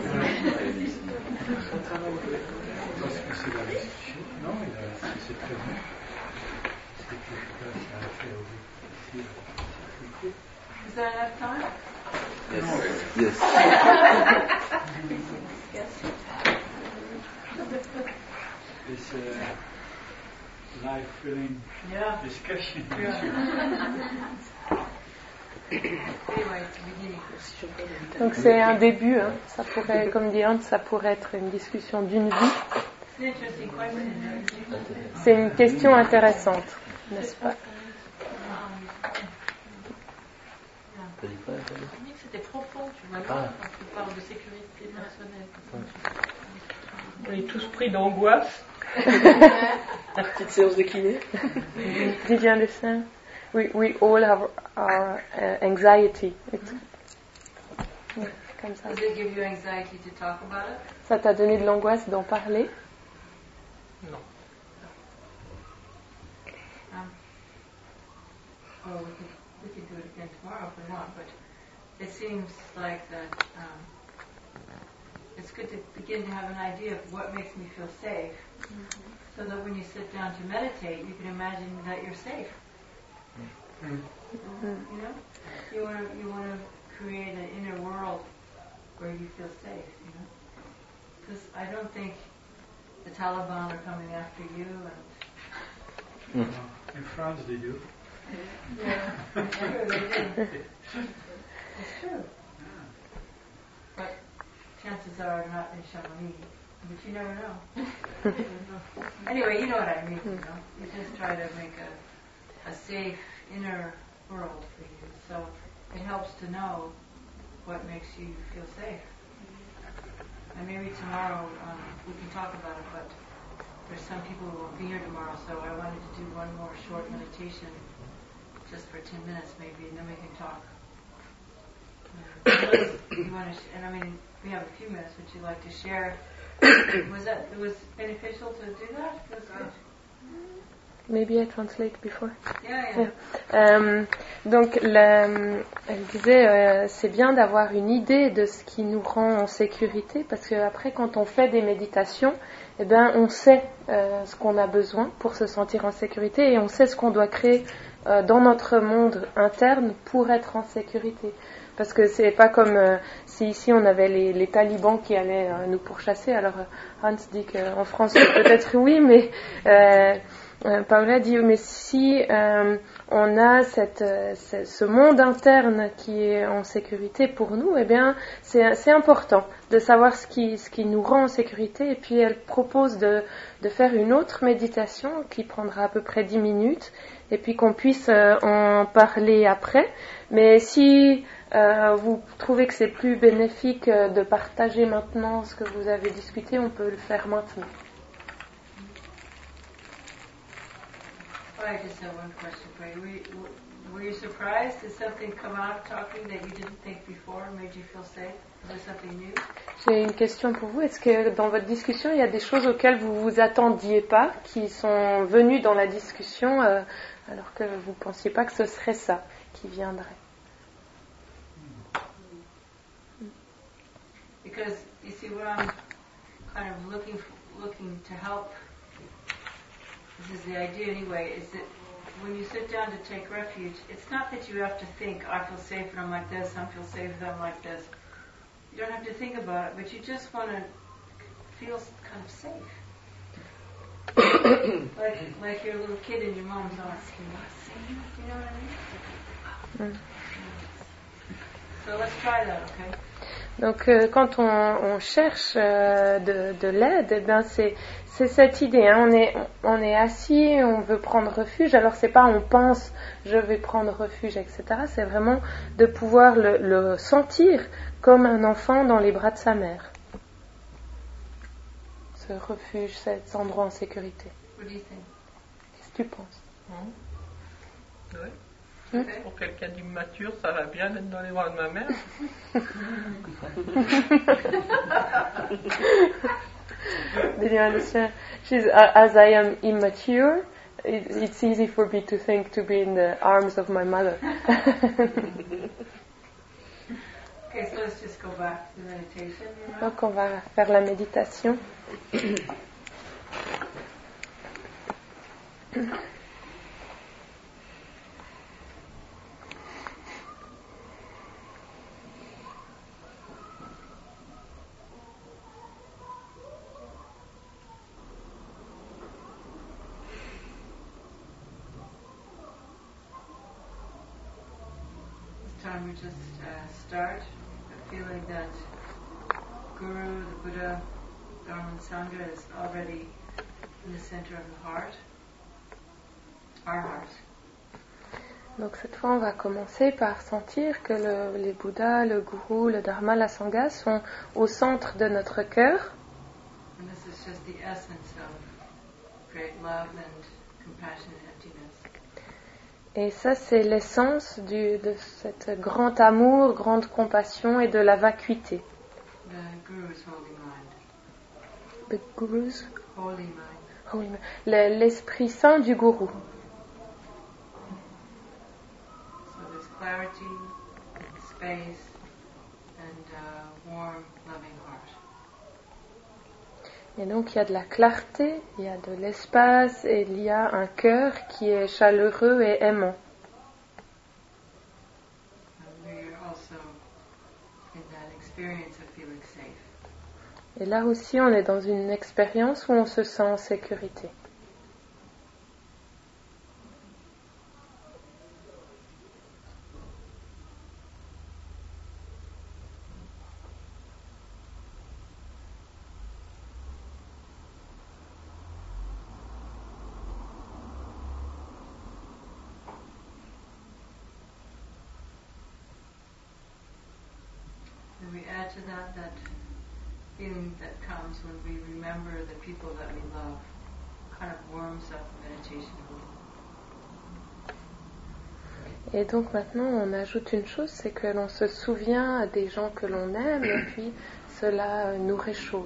S6: Parce que c'est la discussion. Non, mais là, c'est très bien. C'est que ça a fait objectif.
S1: Is that enough time?
S4: Yes.
S1: Yes.
S6: It's a life-filling
S1: Yeah.
S6: discussion.
S1: Yeah. Anyway, it's the beginning.
S2: Donc c'est un début, hein. Ça pourrait, comme dit Hans, ça pourrait être une discussion d'une vie.
S1: It's an interesting question.
S2: C'est une question intéressante, n'est-ce pas?
S4: T'as dit quoi, t'as dit ?
S1: Je dis que c'était profond, tu vois,
S4: Ah.
S1: quand tu parles de sécurité personnelle.
S3: On est tous pris d'angoisse.
S7: La petite séance de kiné.
S2: Vivien Dessin. we, we all have our uh, anxiety. It's, ouais, comme ça.
S1: Does it give you anxiety to talk about it?
S2: Ça t'a donné de l'angoisse d'en parler?
S3: Non.
S1: Um, oh, we could, we could do it again tomorrow if we want, but it seems like that um, it's good to begin to have an idea of what makes me feel safe, mm-hmm. so that when you sit down to meditate, you can imagine that you're safe. Mm-hmm. You know, you want to you want to create an inner world where you feel safe. You know, because I don't think the Taliban are coming after you. And
S6: mm. In France, they do.
S1: Yeah, it's true. They do. It's true. But chances are not in Chamonix. But you never know. Anyway, you know what I mean. You know, you just try to make a a safe inner world for you. So it helps to know what makes you feel safe. And maybe tomorrow um, we can talk about it, but there's some people who won't be here tomorrow, so I wanted to do one more short meditation just for ten minutes maybe, and then we can talk. Uh, you want to sh- and I mean, we have a few minutes. Would you like to share? Was that, it was beneficial to do that? It was good.
S2: Maybe I translate before.
S1: Yeah, yeah.
S2: Euh, donc, la, elle disait, euh, c'est bien d'avoir une idée de ce qui nous rend en sécurité, parce que après, quand on fait des méditations, eh ben, on sait euh, ce qu'on a besoin pour se sentir en sécurité, et on sait ce qu'on doit créer euh, dans notre monde interne pour être en sécurité. Parce que c'est pas comme euh, si ici on avait les, les talibans qui allaient euh, nous pourchasser. Alors Hans dit qu'en France peut-être oui, mais euh, euh, Paula dit mais si euh, on a cette, euh, ce, ce monde interne qui est en sécurité pour nous, eh bien c'est, c'est important de savoir ce qui, ce qui nous rend en sécurité. Et puis elle propose de, de faire une autre méditation qui prendra à peu près dix minutes et puis qu'on puisse euh, en parler après. Mais si Euh, vous trouvez que c'est plus bénéfique euh, de partager maintenant ce que vous avez discuté, on peut le faire maintenant.
S1: Oh, I just have one question for you. Were, you. were you surprised? Did something come out talking that you didn't think before made you feel safe? Was there something new?
S2: J'ai une question pour vous. Est-ce que dans votre discussion, il y a des choses auxquelles vous vous attendiez pas, qui sont venues dans la discussion euh, alors que vous pensiez pas que ce serait ça qui viendrait?
S1: Because you see, what I'm kind of looking looking to help, this is the idea anyway, is that when you sit down to take refuge, it's not that you have to think, I feel safe when I'm like this, I feel safe when I'm like this. You don't have to think about it, but you just want to feel kind of safe. like like you're a little kid in your mom's arms. You know what I mean? Mm. So let's try that, okay?
S2: Donc euh, quand on, on cherche euh, de, de l'aide, eh ben c'est, c'est cette idée, hein, on, est, on est assis, on veut prendre refuge, alors c'est pas on pense je vais prendre refuge, et cetera. C'est vraiment de pouvoir le, le sentir comme un enfant dans les bras de sa mère. Ce refuge, cet endroit en sécurité.
S1: What do you think?
S2: Qu'est-ce que tu penses?
S3: Mmh. Oui. Pour quelqu'un d'immature, ça va bien d'être dans les bras de ma mère.
S2: Did you understand? She's, uh, as I am immature, it, it's easy for me to think to be in the arms of my mother.
S1: Okay, so let's just go back to the meditation.
S2: Donc on va faire la méditation.
S1: Time we just uh, start by feeling that Guru, the Buddha, Dharma and Sangha is already in the center of the heart, our heart.
S2: Donc cette fois, on va commencer par sentir que le, les Bouddhas, le Guru, le Dharma, la Sangha sont au centre de notre cœur.
S1: And this is just the essence of great love and compassion and emptiness.
S2: Et ça, c'est l'essence du, de cet grand amour, grande compassion et de la vacuité.
S1: The Guru's holy mind.
S2: The Guru's
S1: Holy mind.
S2: holy mind. Le- l'Esprit Saint du Gourou.
S1: So there's clarity, space, and a warm, loving heart.
S2: Et donc, il y a de la clarté, il y a de l'espace et il y a un cœur qui est chaleureux et aimant.
S1: And we're also in that experience of feeling safe.
S2: Et là aussi, on est dans une expérience où on se sent en sécurité.
S1: And we add to that that feeling that comes when we remember the people that we love. Kind of warms up meditation a little.
S2: Et donc maintenant, on ajoute une chose, c'est que l'on se souvient des gens que l'on aime et puis cela euh, nous réchauffe.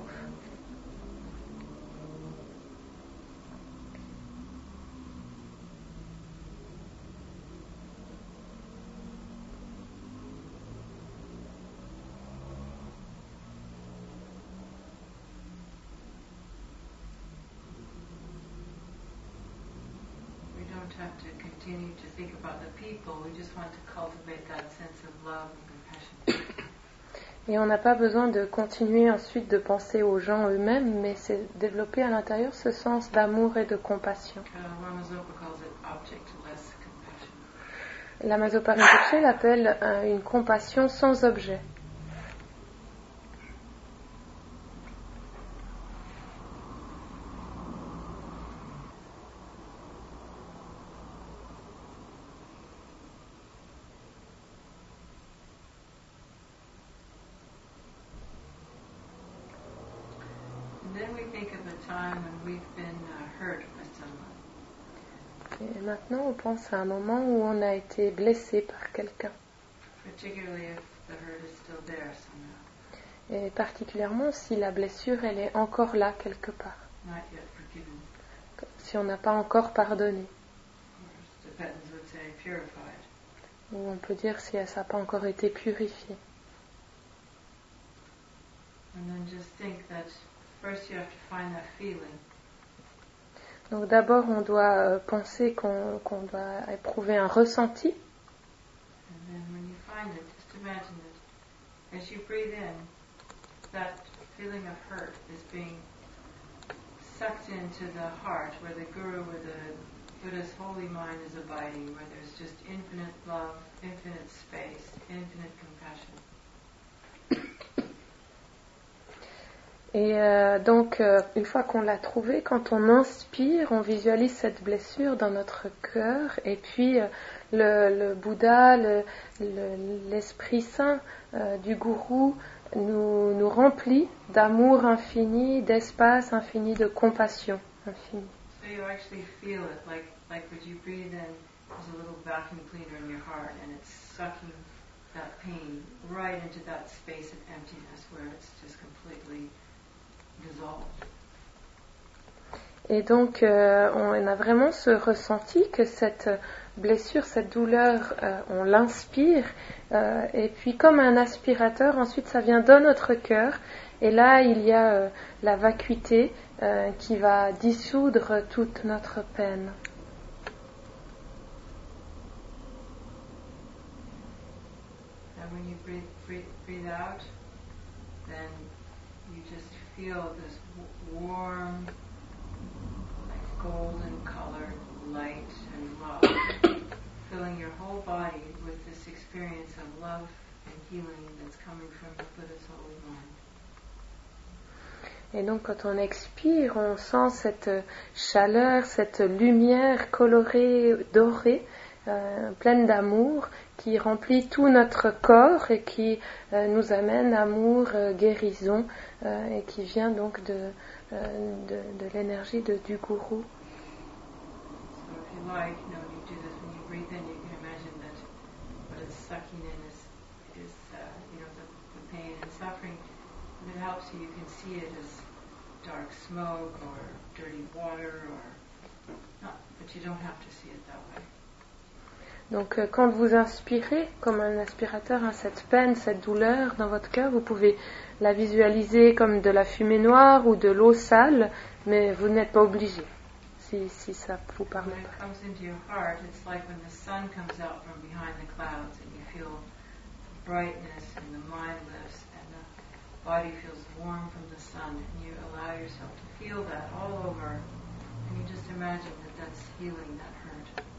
S1: We don't have to continue to think about the people. We just want to cultivate that sense of love and compassion.
S2: Et on n'a pas besoin de continuer ensuite de penser aux gens eux-mêmes, mais c'est développer à l'intérieur ce sens d'amour et de compassion.
S1: Uh, Lama Zopa calls it objectless compassion.
S2: La Mazopa Rinpoche l'appelle euh, une compassion sans objet.
S1: And then we think of a time when we've been uh, hurt by someone,
S2: Et maintenant, on pense à un moment où on a été blessé par quelqu'un.
S1: particularly if the hurt is still there somehow,
S2: Et particulièrement si la blessure, elle est encore là quelque part.
S1: not yet forgiven.
S2: Si on n'a pas encore pardonné.
S1: Or as the Tibetans would say, purified.
S2: Ou on peut dire si ça n'a pas encore été purifié.
S1: And then just think that first you have to find that feeling.
S2: Donc d'abord, on doit euh, penser qu'on, qu'on doit éprouver un ressenti.
S1: And then when you find it, just imagine it. As you breathe in, that feeling of hurt is being sucked into the heart where the Guru, where the Buddha's holy mind is abiding, where there's just infinite love, infinite space, infinite compassion.
S2: Et euh, donc, euh, une fois qu'on l'a trouvé, quand on inspire, on visualise cette blessure dans notre cœur. Et puis, euh, le, le Bouddha, le, le, l'Esprit Saint euh, du Gourou nous, nous remplit d'amour infini, d'espace infini, de compassion infinie.
S1: So you actually feel it, like like when you breathe in, there's a little vacuum cleaner in your heart, and it's sucking that pain right into that space of emptiness where it's just completely dissolved.
S2: Et donc, euh, on a vraiment ce ressenti que cette blessure, cette douleur, euh, on l'inspire, euh, et puis comme un aspirateur, ensuite ça vient dans notre cœur, et là il y a euh, la vacuité euh, qui va dissoudre toute notre peine.
S1: And when you breathe, breathe, breathe out, then you just feel this w- warm, like golden colored light and love, filling your whole body with this experience of love and healing that's coming from the Buddha's holy mind.
S2: Et donc quand on expire, on sent cette chaleur, cette lumière colorée, dorée, euh, pleine d'amour, qui remplit tout notre corps et qui euh, nous amène amour, euh, guérison, euh, et qui vient donc de, euh, de, de l'énergie de, du Gourou.
S1: So if you like, you know, you do this when you breathe then you can imagine that what it's sucking in is, is uh, you know, the, the pain and suffering. If it helps you, you can see it as dark smoke or dirty water, or not, but you don't have to see it that way.
S2: Donc euh, quand vous inspirez, comme un aspirateur, hein, cette peine, cette douleur dans votre cœur, vous pouvez la visualiser comme de la fumée noire ou de l'eau sale, mais vous n'êtes pas obligé, si, si ça vous parle
S1: When it
S2: pas.
S1: comes into your heart, it's like when the sun comes out from behind the clouds and you feel brightness and the mind lifts and the body feels warm from the sun, and you allow yourself to feel that all over, and you just imagine that that's healing that hurt.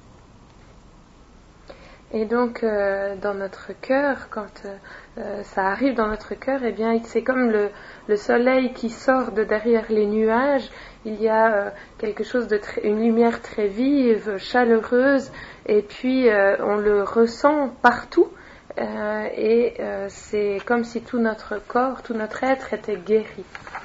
S2: Et donc, euh, dans notre cœur, quand euh, ça arrive dans notre cœur, eh bien, c'est comme le, le soleil qui sort de derrière les nuages. Il y a euh, quelque chose de très, une lumière très vive, chaleureuse, et puis euh, on le ressent partout. Euh, et euh, c'est comme si tout notre corps, tout notre être était guéri.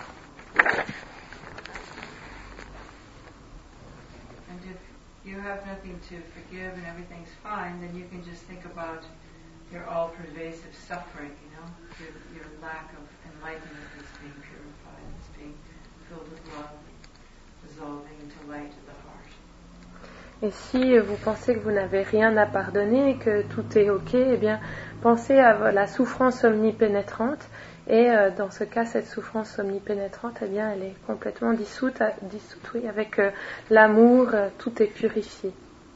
S1: You have nothing to forgive and everything's fine, then you can just think about your all-pervasive suffering, you know, your, your lack of enlightenment is being purified, it's being filled with love, dissolving into light of the heart.
S2: Et si vous pensez que vous n'avez rien à pardonner, que tout est ok, eh bien, pensez à la souffrance omnipénétrante. Et euh, dans ce cas, cette souffrance omnipénétrante, eh bien, elle est complètement dissoute, dissoute oui, avec euh, l'amour, euh, tout est purifié.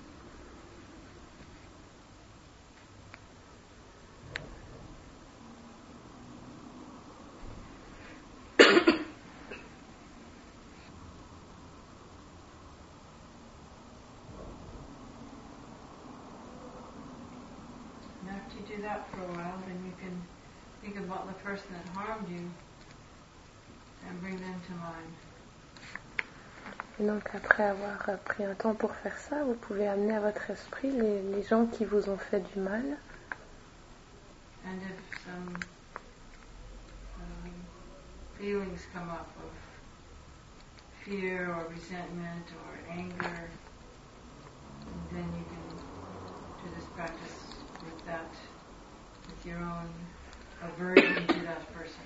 S1: And after you do that for a while, then you can think about the person that harmed you and bring them to mind.
S2: Et donc après avoir pris un temps pour faire ça, vous pouvez amener à votre esprit les, les gens qui vous ont fait du mal.
S1: And if some um, feelings come up of fear or resentment or anger, and then you can do this practice with that, with your own aversion to that person.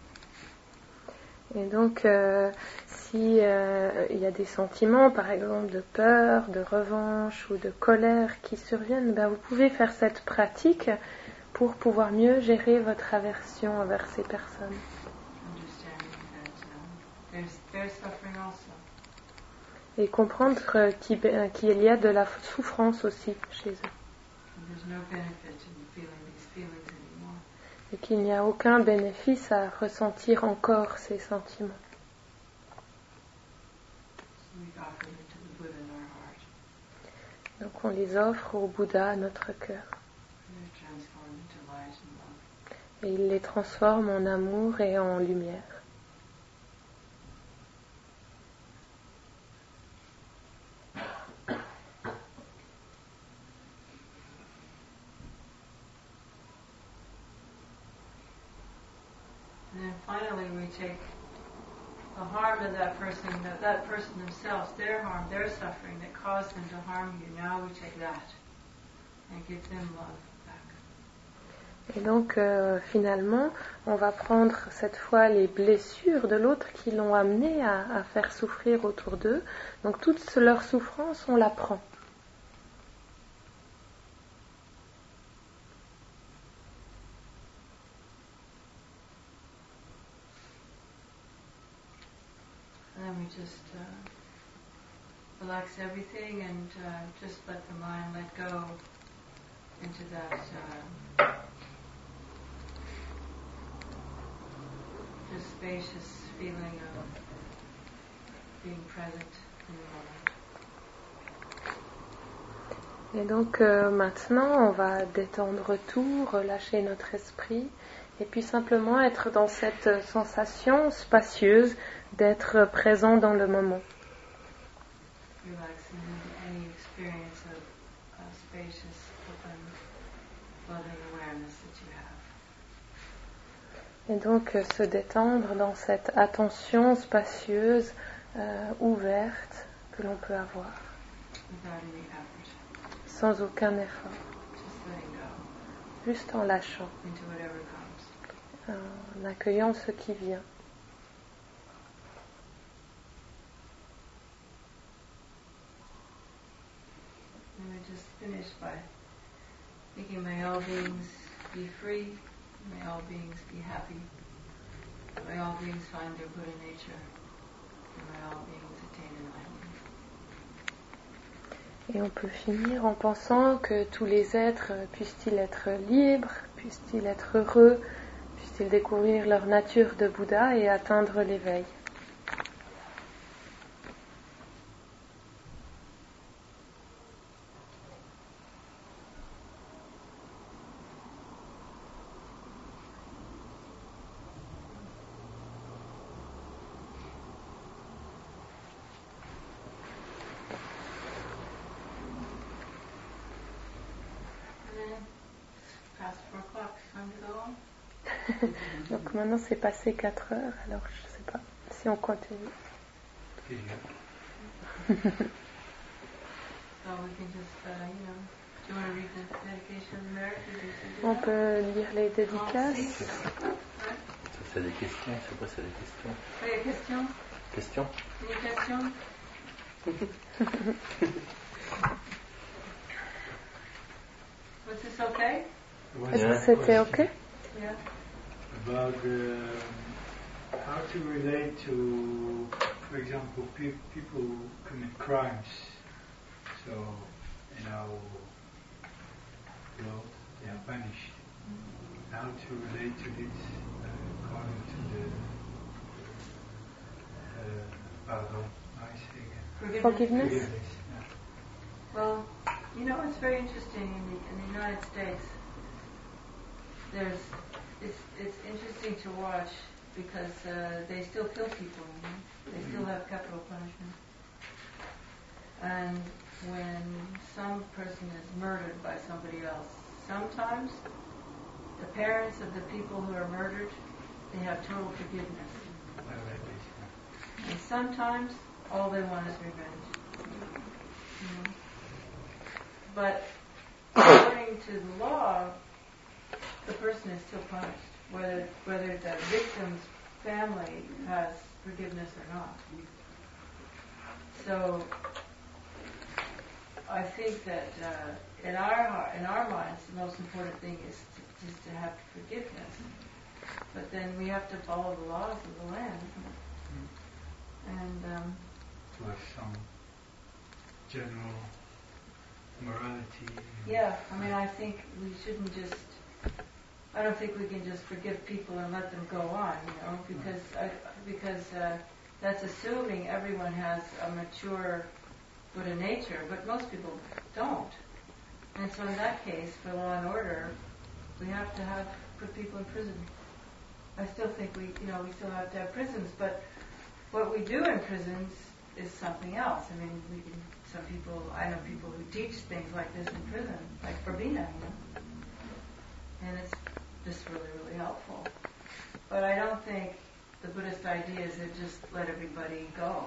S2: Et donc, euh, si euh, il y a des sentiments, par exemple de peur, de revanche ou de colère qui surviennent, ben vous pouvez faire cette pratique pour pouvoir mieux gérer votre aversion envers ces personnes.
S1: Understanding that um, there's, there's suffering also.
S2: Et comprendre euh, qu'il, euh, qu'il y a de la souffrance aussi chez eux.
S1: And there's no benefit in feeling these feelings anymore.
S2: Et qu'il n'y a aucun bénéfice à ressentir encore ces sentiments.
S1: So we offer them to the Buddha in our heart.
S2: Donc on les offre au Bouddha à notre cœur.
S1: And they're transformed into light and love.
S2: Et il les transforme en amour et en lumière.
S1: And then finally we take the harm of that person, that, that person themselves, their harm, their suffering that caused them to harm you. Now we take that and give them love back.
S2: Et donc euh, finalement, on va prendre cette fois les blessures de l'autre qui l'ont amené à, à faire souffrir autour d'eux. Donc toute leur souffrance, on la prend.
S1: And then we just uh, relax everything and uh, just let the mind let go into that uh, just spacious feeling of being present in the moment.
S2: Et donc euh, maintenant, on va détendre tout, relâcher notre esprit et puis simplement être dans cette sensation spacieuse d'être présent dans le moment.
S1: Relaxing into any experience of uh, spacious, open, loving awareness that you have.
S2: Et donc euh, se détendre dans cette attention spacieuse, euh, ouverte que l'on peut avoir.
S1: Without any effort.
S2: sans aucun effort,
S1: just letting go
S2: juste en lâchant,
S1: into whatever comes.
S2: en accueillant ce qui vient.
S1: And we just finish by making may all beings be free, may all beings be happy, may all beings find their Buddha nature, and may all beings attain enlightenment.
S2: Et on peut finir en pensant que tous les êtres puissent-ils être libres, puissent-ils être heureux, puissent-ils découvrir leur nature de Bouddha et atteindre l'éveil. Donc maintenant c'est passé quatre heures, alors je ne sais pas si on continue.
S1: So we can just, uh, you know, do you want to read the dedication of the merit?
S2: On peut lire les dédicaces.
S4: Ça c'est des questions, je sais pas si c'est des questions.
S1: Oui, il y a questions.
S4: Questions?
S1: Any questions? Was this okay?
S2: Est-ce que c'était ok?
S1: Yeah.
S6: About uh, how to relate to, for example, pe- people who commit crimes. So, in our world, they are punished. Mm-hmm. How to relate to this uh, according to the uh, pardon, I say again.
S1: Forgiveness.
S2: Forgiveness.
S6: Forgiveness, yeah.
S1: Well, you know, it's very interesting in the, in the United States. There's, it's it's interesting to watch because uh, they still kill people. You know? They still have capital punishment. And when some person is murdered by somebody else, sometimes the parents of the people who are murdered, they have total forgiveness. And sometimes all they want is revenge. You know? But according to the law, the person is still punished, whether whether the victim's family has forgiveness or not. So I think that uh, in our in our minds, the most important thing is to, just to have forgiveness. But then we have to follow the laws of the land, isn't it? And um,
S6: to have some general morality.
S1: Yeah, I mean, I think we shouldn't just. I don't think we can just forgive people and let them go on, you know, because I, because uh, that's assuming everyone has a mature Buddha nature, but most people don't. And so in that case, for law and order, we have to have put people in prison. I still think we, you know, we still have to have prisons, but what we do in prisons is something else. I mean, we can. Some people, I know people who teach things like this in prison, like Verbena, you know, and it's just really, really helpful. But I don't think the Buddhist idea is to just let everybody go.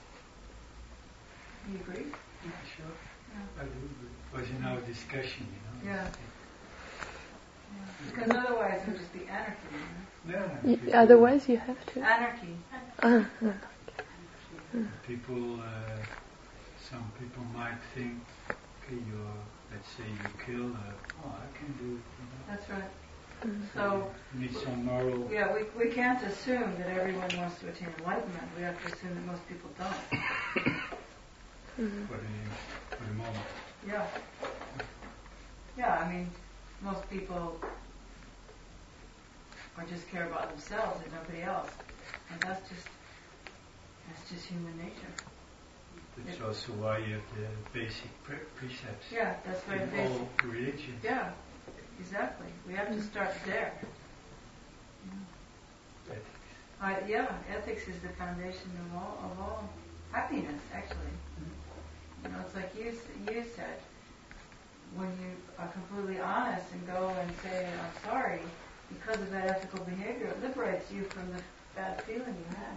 S1: You agree?
S6: Yeah, sure.
S1: Yeah.
S6: I do, but it was in our discussion, you know.
S1: Yeah. Yeah. Because otherwise it would just be anarchy, you know?
S6: Yeah,
S2: Y- Otherwise you have to.
S1: Anarchy.
S2: Ah,
S6: people, uh, some people might think, okay, you're, let's say you kill, uh, oh, I can do it, you know.
S1: That's right.
S2: mm.
S1: So,
S6: you need some moral.
S1: yeah, we we can't assume that everyone wants to attain enlightenment. We have to assume that most people don't.
S2: Mm.
S6: For the, for the moment.
S1: Yeah. Yeah, I mean, most people or just care about themselves and nobody else. And that's just that's just human nature.
S6: That's
S1: it,
S6: also why you have the basic pre- precepts.
S1: Yeah, that's why
S6: in
S1: basic,
S6: all religions.
S1: Yeah, exactly. We have to start there.
S6: Ethics.
S1: Uh, yeah, ethics is the foundation of all of all happiness, actually. You know, it's like you you said, when you are completely honest and go and say, I'm sorry, because of that ethical behavior, it liberates you from the bad feeling you had.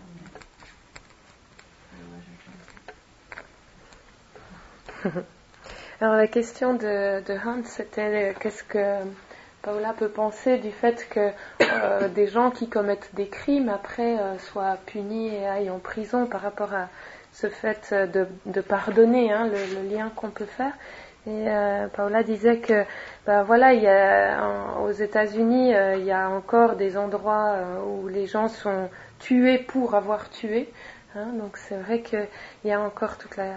S2: Alors la question de, de Hans, c'était qu'est-ce que Paola peut penser du fait que euh, des gens qui commettent des crimes après euh, soient punis et aillent en prison par rapport à ce fait de, de pardonner, hein, le, le lien qu'on peut faire. Et euh, Paola disait que, ben voilà, il y a, en, aux États-Unis, euh, il y a encore des endroits euh, où les gens sont tués pour avoir tué. Hein, donc c'est vrai qu'il y a encore toute la,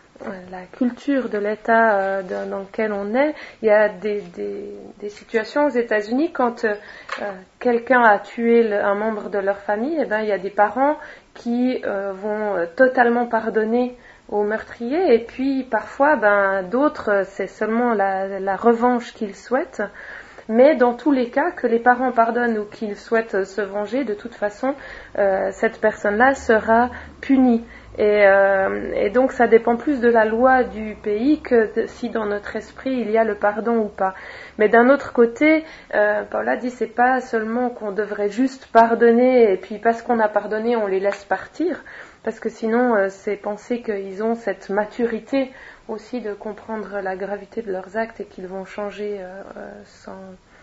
S2: la culture de l'État euh, de, dans lequel on est. Il y a des, des, des situations aux États-Unis quand euh, quelqu'un a tué le, un membre de leur famille, et ben il y a des parents qui euh, vont euh, totalement pardonner aux meurtriers, et puis parfois ben d'autres c'est seulement la, la revanche qu'ils souhaitent. Mais dans tous les cas, que les parents pardonnent ou qu'ils souhaitent se venger, de toute façon, euh, cette personne-là sera punie. Et, euh, et donc ça dépend plus de la loi du pays que de, si dans notre esprit il y a le pardon ou pas. Mais d'un autre côté, euh, Paola dit c'est pas seulement qu'on devrait juste pardonner et puis parce qu'on a pardonné on les laisse partir, parce que sinon euh, c'est penser qu'ils ont cette maturité aussi de comprendre la gravité de leurs actes et qu'ils vont changer euh, euh, sans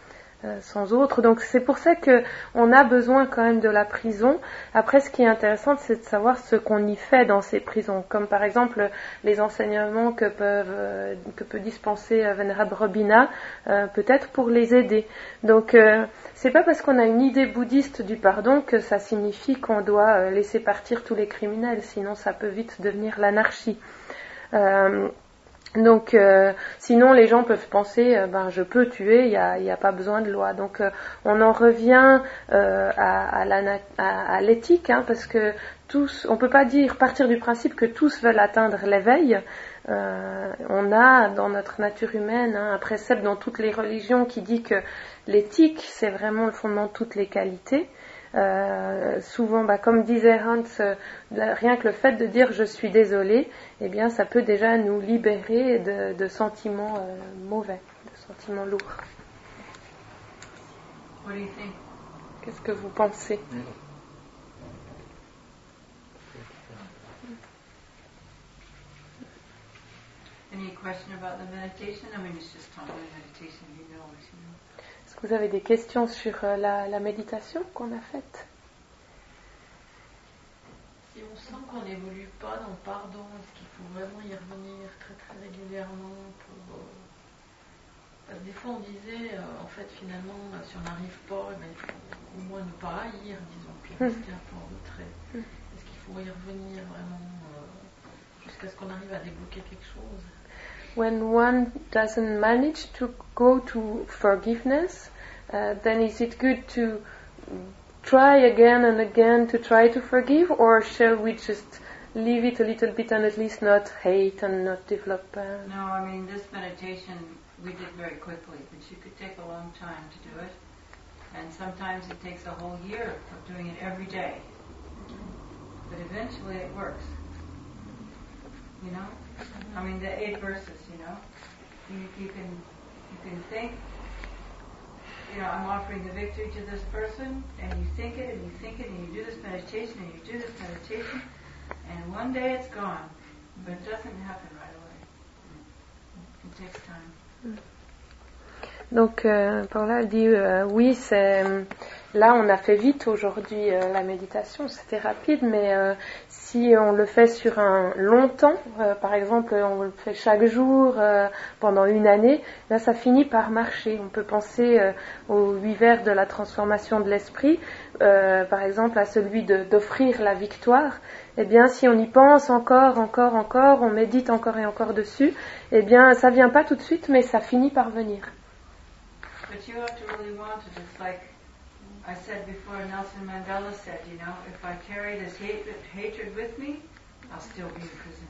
S2: sans autre. Donc c'est pour ça que on a besoin quand même de la prison. Après, ce qui est intéressant, c'est de savoir ce qu'on y fait dans ces prisons, comme par exemple les enseignements que peuvent euh, que peut dispenser euh, Venerable Robina, euh, peut-être pour les aider. Donc euh, c'est pas parce qu'on a une idée bouddhiste du pardon que ça signifie qu'on doit euh, laisser partir tous les criminels, sinon ça peut vite devenir l'anarchie. Euh, Donc, euh, sinon, les gens peuvent penser, euh, ben, je peux tuer, il n'y a, y a pas besoin de loi. Donc, euh, on en revient euh, à, à, la, à, à l'éthique, hein, parce que tous, on peut pas dire partir du principe que tous veulent atteindre l'éveil. Euh, on a dans notre nature humaine hein, un précepte dans toutes les religions qui dit que l'éthique, c'est vraiment le fondement de toutes les qualités. Euh, souvent, bah, comme disait Hans, euh, rien que le fait de dire je suis désolé, eh bien, ça peut déjà nous libérer de, de sentiments euh, mauvais, de sentiments lourds.
S1: What do you think?
S2: Qu'est-ce que vous pensez?
S1: Any question about the meditation? I mean, it's just talking about meditation, you know, as you know.
S2: Est-ce que vous avez des questions sur euh, la, la méditation qu'on a faite?
S7: Si on sent qu'on n'évolue pas dans le pardon, est-ce qu'il faut vraiment y revenir très très régulièrement pour, euh... Parce que des fois on disait, euh, en fait finalement, euh, si on n'arrive pas, eh bien, il faut au moins ne pas haïr, disons, puis rester un peu en retrait. Est-ce qu'il faut y revenir vraiment euh, jusqu'à ce qu'on arrive à débloquer quelque chose?
S2: When one doesn't manage to go to forgiveness, uh, then is it good to try again and again to try to forgive, or shall we just leave it a little bit and at least not hate and not develop? Uh...
S1: No, I mean, this meditation we did very quickly, but you could take a long time to do it. And sometimes it takes a whole year of doing it every day. But eventually it works. You know? I mean, the eight verses, you know? You, you can you can think, you know, I'm offering the victory to this person, and you think it, and you think it, and you do this meditation, and you do this meditation, and one day it's gone. But it doesn't happen right away. It takes time.
S2: Donc, euh, Paula elle dit, euh, oui, c'est... Là, on a fait vite aujourd'hui euh, la méditation, c'était rapide, mais euh, si on le fait sur un long temps, euh, par exemple, on le fait chaque jour euh, pendant une année, là, ça finit par marcher. On peut penser euh, aux huit vers de la transformation de l'esprit, euh, par exemple à celui de, d'offrir la victoire. Eh bien, si on y pense encore, encore, encore, on médite encore et encore dessus, eh bien, ça vient pas tout de suite, mais ça finit par venir.
S1: But you have to really want it. It's like I said before, Nelson Mandela said, you know, if I carry this hatred, hatred with me, I'll still be in prison.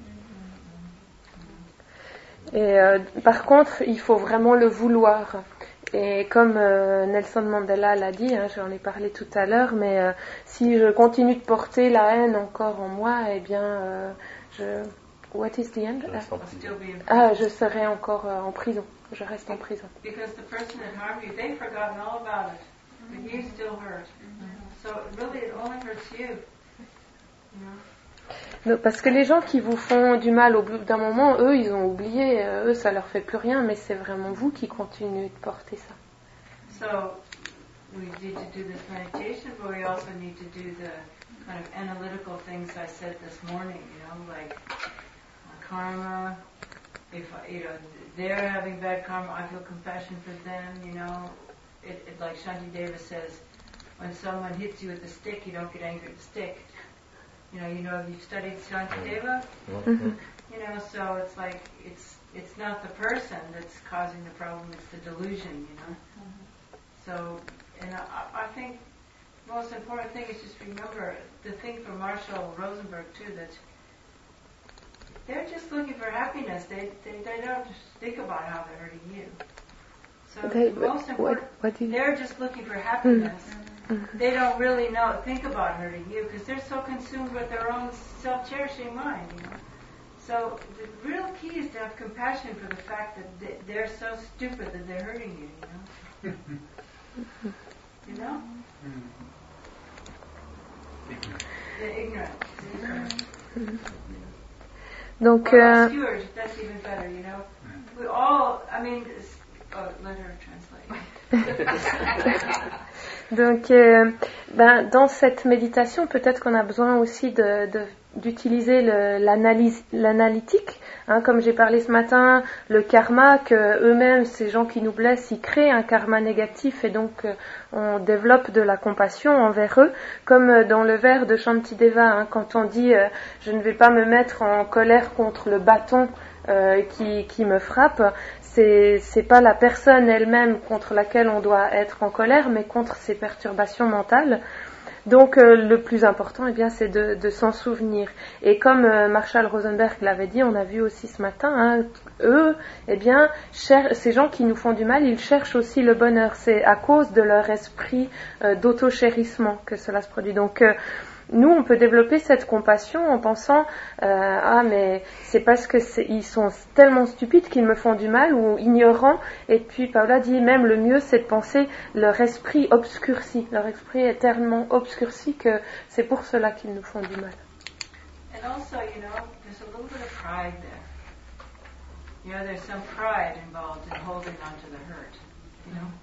S2: Et euh, par contre, il faut vraiment le vouloir. Et comme euh, Nelson Mandela l'a dit, hein, j'en ai parlé tout à l'heure, mais euh, si je continue de porter la haine encore en moi, eh bien, euh, je... What is the end? Ah, je serai encore euh, en prison. Je reste en prison.
S1: Because the person that harmed you, they've forgotten all about it, but you still hurt. So really, it only hurts you. You know.
S2: Donc, parce que les gens qui vous font du mal au bout d'un moment, eux, ils ont oublié, euh, eux, ça leur fait plus rien, mais c'est vraiment vous qui continuez de porter ça.
S1: So we need to do this meditation, but we also need to do the kind of analytical things I said this morning, you know, like uh, karma. If, you know, they're having bad karma, I feel compassion for them, you know. It, it, like Shantideva says, when someone hits you with a stick, you don't get angry at the stick. You know, you know, you've studied Shantideva,
S2: Mm-hmm.
S1: you know, so it's like, it's it's not the person that's causing the problem, it's the delusion, you know. So, and I, I think the most important thing is just remember the thing from Marshall Rosenberg too, that they're just looking for happiness. They they, they don't just think about how they're hurting you. So
S2: They-
S1: the most
S2: what-
S1: important,
S2: what do you-
S1: they're just looking for happiness.
S2: Mhm.
S1: They don't really know think about hurting you because they're so consumed with their own self-cherishing mind, you know. So the real key is to have compassion for the fact that they, they're so stupid that they're hurting you, you know. You know? They're ignorant.
S2: Donc,
S1: Or
S2: euh,
S1: obscured, that's even better, you know. We all, I mean, it's- oh, let her translate.
S2: donc euh, ben, dans cette méditation, peut-être qu'on a besoin aussi de, de- d'utiliser le- l'analyse, l'analytique. Hein, comme j'ai parlé ce matin, le karma, que eux-mêmes, ces gens qui nous blessent, ils créent un karma négatif et donc euh, on développe de la compassion envers eux. Comme euh, dans le vers de Shantideva, hein, quand on dit euh, « je ne vais pas me mettre en colère contre le bâton euh, qui, qui me frappe », c'est c'est pas la personne elle-même contre laquelle on doit être en colère, mais contre ses perturbations mentales. Donc euh, le plus important, eh bien, c'est de, de s'en souvenir. Et comme euh, Marshall Rosenberg l'avait dit, on a vu aussi ce matin, hein, eux, eh bien, cher- ces gens qui nous font du mal, ils cherchent aussi le bonheur. C'est à cause de leur esprit euh, d'auto-chérissement que cela se produit. Donc euh, nous, on peut développer cette compassion en pensant euh, ah mais c'est parce que c'est, ils sont tellement stupides qu'ils me font du mal ou ignorants. Et puis Paula dit même le mieux c'est de penser leur esprit obscurci. Leur esprit est tellement obscurci que c'est pour cela qu'ils nous font du mal.
S1: And also, you know, there's a little bit of pride there. You know, there's some pride involved in holding on to the hurt, you know.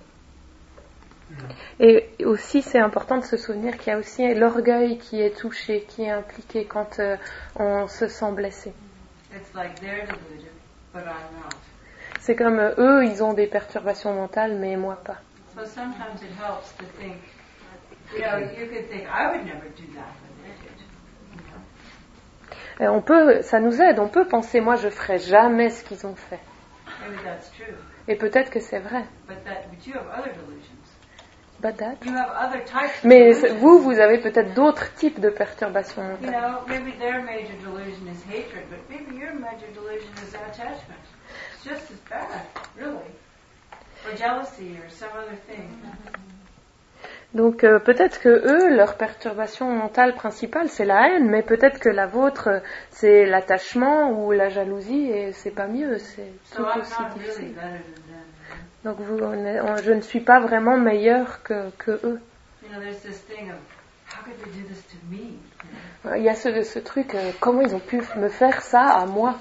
S2: Et aussi, c'est important de se souvenir qu'il y a aussi l'orgueil qui est touché, qui est impliqué quand euh, on se sent blessé.
S1: It's like they're deluded, but I'm not.
S2: C'est comme euh, eux, ils ont des perturbations mentales, mais moi pas.
S1: So sometimes it helps to think, you know, you could think, I would never do that, but they did. You know?
S2: Et on peut, ça nous aide, on peut penser, moi je ferai jamais ce qu'ils ont fait.
S1: Maybe that's true,
S2: Et peut-être que c'est vrai.
S1: but that, but you have other delusions.
S2: But that-
S1: You have other types of
S2: Mais
S1: delusions.
S2: vous, vous avez peut-être d'autres types de perturbations
S1: You
S2: mentales.
S1: know, maybe their major delusion is hatred, but maybe your major delusion is attachment. It's just as bad, really. Or jealousy or some other thing.
S2: Donc euh, peut-être que eux, leur perturbation mentale principale, c'est la haine, mais peut-être que la vôtre, euh, c'est l'attachement ou la jalousie, et c'est pas mieux, c'est tout
S1: So I'm
S2: aussi
S1: not really
S2: difficile.
S1: better than them.
S2: Donc vous, on est- on- je ne suis pas vraiment meilleure que, que eux.
S1: You know, there's this thing of, how could they do this to me? You know?
S2: Il y a ce, ce truc, euh, comment ils ont pu me faire ça à moi?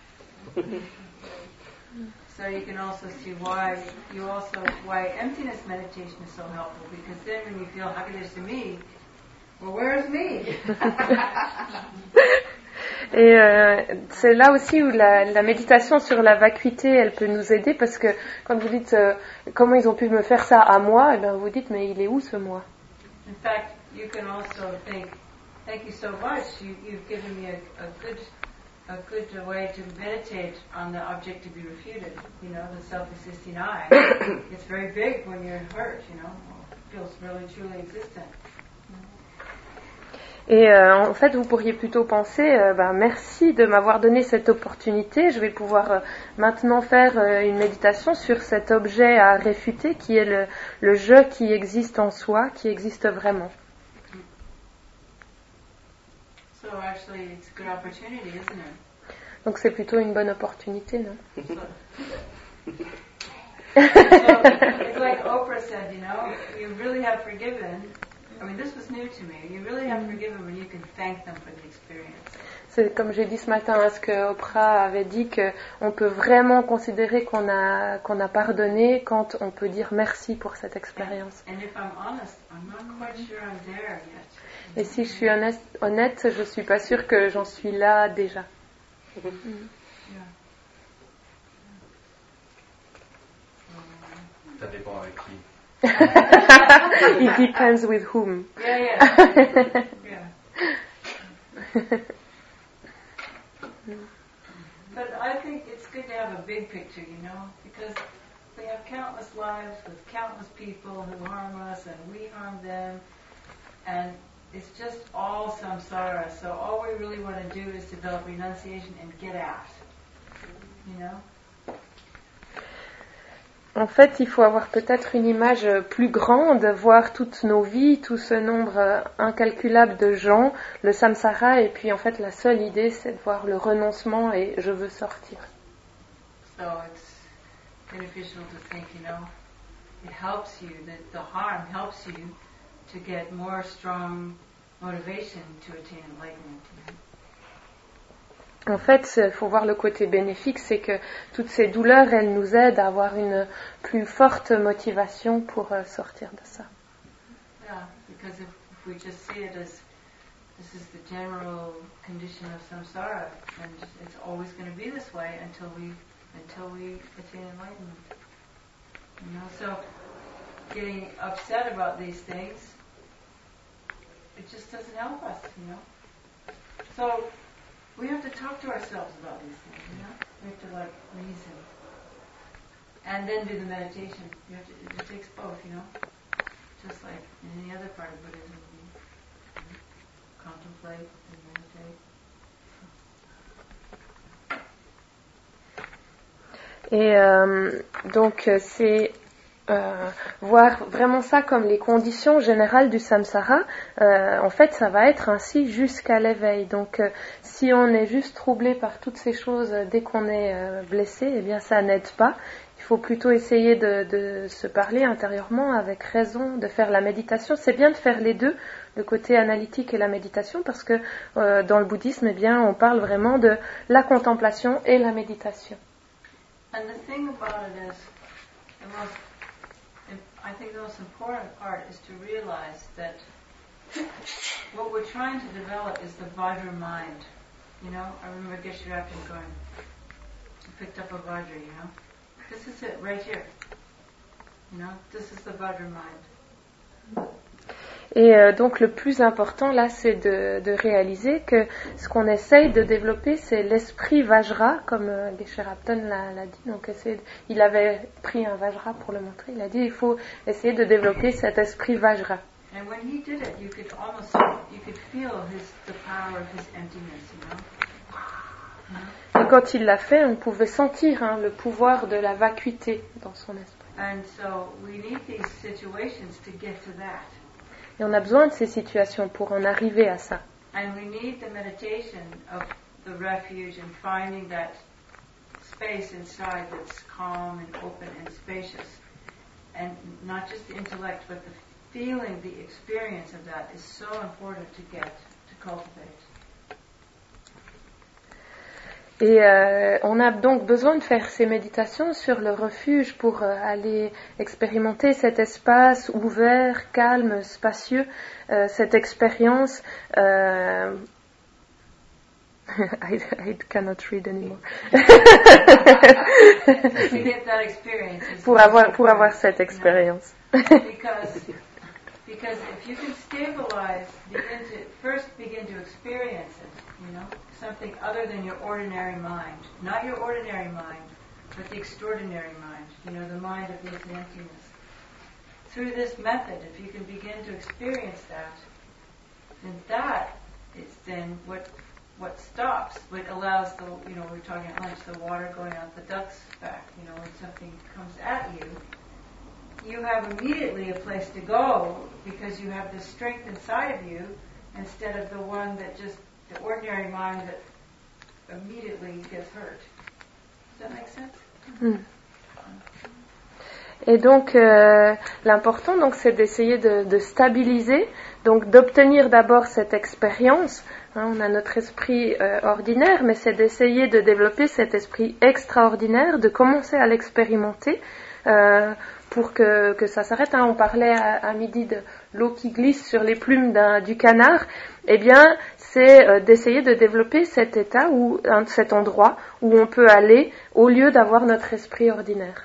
S1: So you can also see why you also why emptiness meditation is so helpful, because then when you feel how could this to me, well, where's me?
S2: Et euh, c'est là aussi où la, la méditation sur la vacuité, elle peut nous aider, parce que quand vous dites euh, comment ils ont pu me faire ça à moi, et bien vous dites mais il est où ce moi?
S1: In fact, you can also think, thank you so much. You, you've given me a, a good a good way to meditate on the object to be refuted. You know, the self-existing I. It's very big when you're hurt. You know, it feels really truly existent.
S2: Et euh, en fait, vous pourriez plutôt penser, euh, ben, merci de m'avoir donné cette opportunité. Je vais pouvoir euh, maintenant faire euh, une méditation sur cet objet à réfuter, qui est le, le je qui existe en soi, qui existe vraiment.
S1: So actually, it's a good opportunity, isn't it?
S2: Donc c'est plutôt une bonne opportunité, non?
S1: So, so it's like Oprah said, you know, you really have forgiven, I mean, this was new to me. You really have to forgive them, and you can thank them for the experience.
S2: C'est comme j'ai dit ce matin, hein, ce que Oprah avait dit, qu'on peut vraiment considérer qu'on a, qu'on a pardonné quand on peut dire merci pour cette expérience.
S1: And if I'm honest, I'm not quite sure I'm there yet.
S2: Et si je suis honnête, honnête je ne suis pas sûre que j'en suis là déjà.
S1: Yeah.
S4: Ça dépend avec qui.
S2: It depends with whom.
S1: Yeah, yeah. Yeah. But I think it's good to have a big picture, you know, because we have countless lives with countless people who harm us and we harm them, and it's just all samsara. So all we really want to do is develop renunciation and get out, you know.
S2: En fait, il faut avoir peut-être une image plus grande, voir toutes nos vies, tout ce nombre incalculable de gens, le samsara, et puis en fait la seule idée c'est de voir le renoncement et je veux sortir.
S1: So it's beneficial to think, you know, it helps you, that the harm helps you to get more strong motivation to attain enlightenment. You know?
S2: En fait, il faut voir le côté bénéfique, c'est que toutes ces douleurs, elles nous aident à avoir une plus forte motivation pour uh, sortir de ça.
S1: Yeah, because if, if we just see it as this is the general condition of samsara, then it's always going to be this way until we until we attain enlightenment. You know, so getting upset about these things, it just doesn't help us. You know, so. We have to talk to ourselves about these things, you know? We have to, like, reason. And then do the meditation. You have to, it takes both, you know? Just like in any other part of Buddhism. You know? Contemplate and meditate.
S2: Et euh, donc, c'est... Euh, voir vraiment ça comme les conditions générales du samsara, euh, en fait ça va être ainsi jusqu'à l'éveil. Donc euh, si on est juste troublé par toutes ces choses dès qu'on est euh, blessé, eh bien ça n'aide pas. Il faut plutôt essayer de, de se parler intérieurement avec raison, de faire la méditation. C'est bien de faire les deux, le côté analytique et la méditation, parce que euh, dans le bouddhisme, eh bien, on parle vraiment de la contemplation et la méditation.
S1: And the thing about it is, the most I think the most important part is to realize that what we're trying to develop is the Vajra mind. You know, I remember Geshe Rapin going, he picked up a Vajra, you know. This is it, right here. You know, this is the Vajra mind.
S2: Et euh, donc le plus important là, c'est de, de réaliser que ce qu'on essaye de développer, c'est l'esprit Vajra, comme euh, Geshe Rapin l'a, l'a dit. Donc essayer, il avait pris un Vajra pour le montrer. Il a dit il faut essayer de développer cet esprit Vajra.
S1: And when he did it, you could almost, you could feel his, the power of his emptiness, you know.
S2: Et quand il l'a fait, on pouvait sentir hein, le pouvoir de la vacuité dans son esprit.
S1: And so we need these situations to get to that.
S2: Et on a besoin de ces situations pour en arriver à ça.
S1: And we need the meditation of the refuge and finding that space inside that's calm and open and spacious. And not just the intellect, but the feeling, the experience of that is so important to get, to cultivate.
S2: Et euh, on a donc besoin de faire ces méditations sur le refuge pour euh, aller expérimenter cet espace ouvert, calme, spacieux, euh, cette expérience. Euh, I, I cannot read anymore.
S1: To get that experience is
S2: pour avoir pour avoir cette expérience.
S1: because because if you can stabilize, begin to first begin to experience it, you know. Something other than your ordinary mind. Not your ordinary mind, but the extraordinary mind. You know, the mind of this emptiness. Through this method, if you can begin to experience that, then that is then what what stops, what allows the, you know, we were talking at lunch, the water going out the duck's back. You know, when something comes at you, you have immediately a place to go because you have the strength inside of you instead of the one that just the ordinary mind that immediately gets hurt. Does that make sense?
S2: Mm. Et donc, euh, l'important, donc, c'est d'essayer de, de stabiliser Donc d'obtenir d'abord cette expérience, hein, on a notre esprit euh, ordinaire, mais c'est d'essayer de développer cet esprit extraordinaire, de commencer à l'expérimenter euh, pour que, que ça s'arrête. Hein. On parlait à, à midi de l'eau qui glisse sur les plumes d'un, du canard. Eh bien, c'est euh, d'essayer de développer cet état, ou hein, cet endroit où on peut aller au lieu d'avoir notre esprit ordinaire.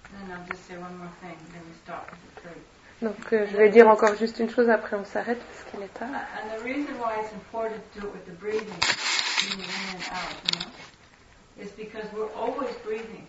S2: Donc euh, je vais dire encore juste une chose, après on s'arrête parce qu'il est tard.
S1: And the reason why it's important to do it with the breathing, in and out, you know, is because we're always breathing.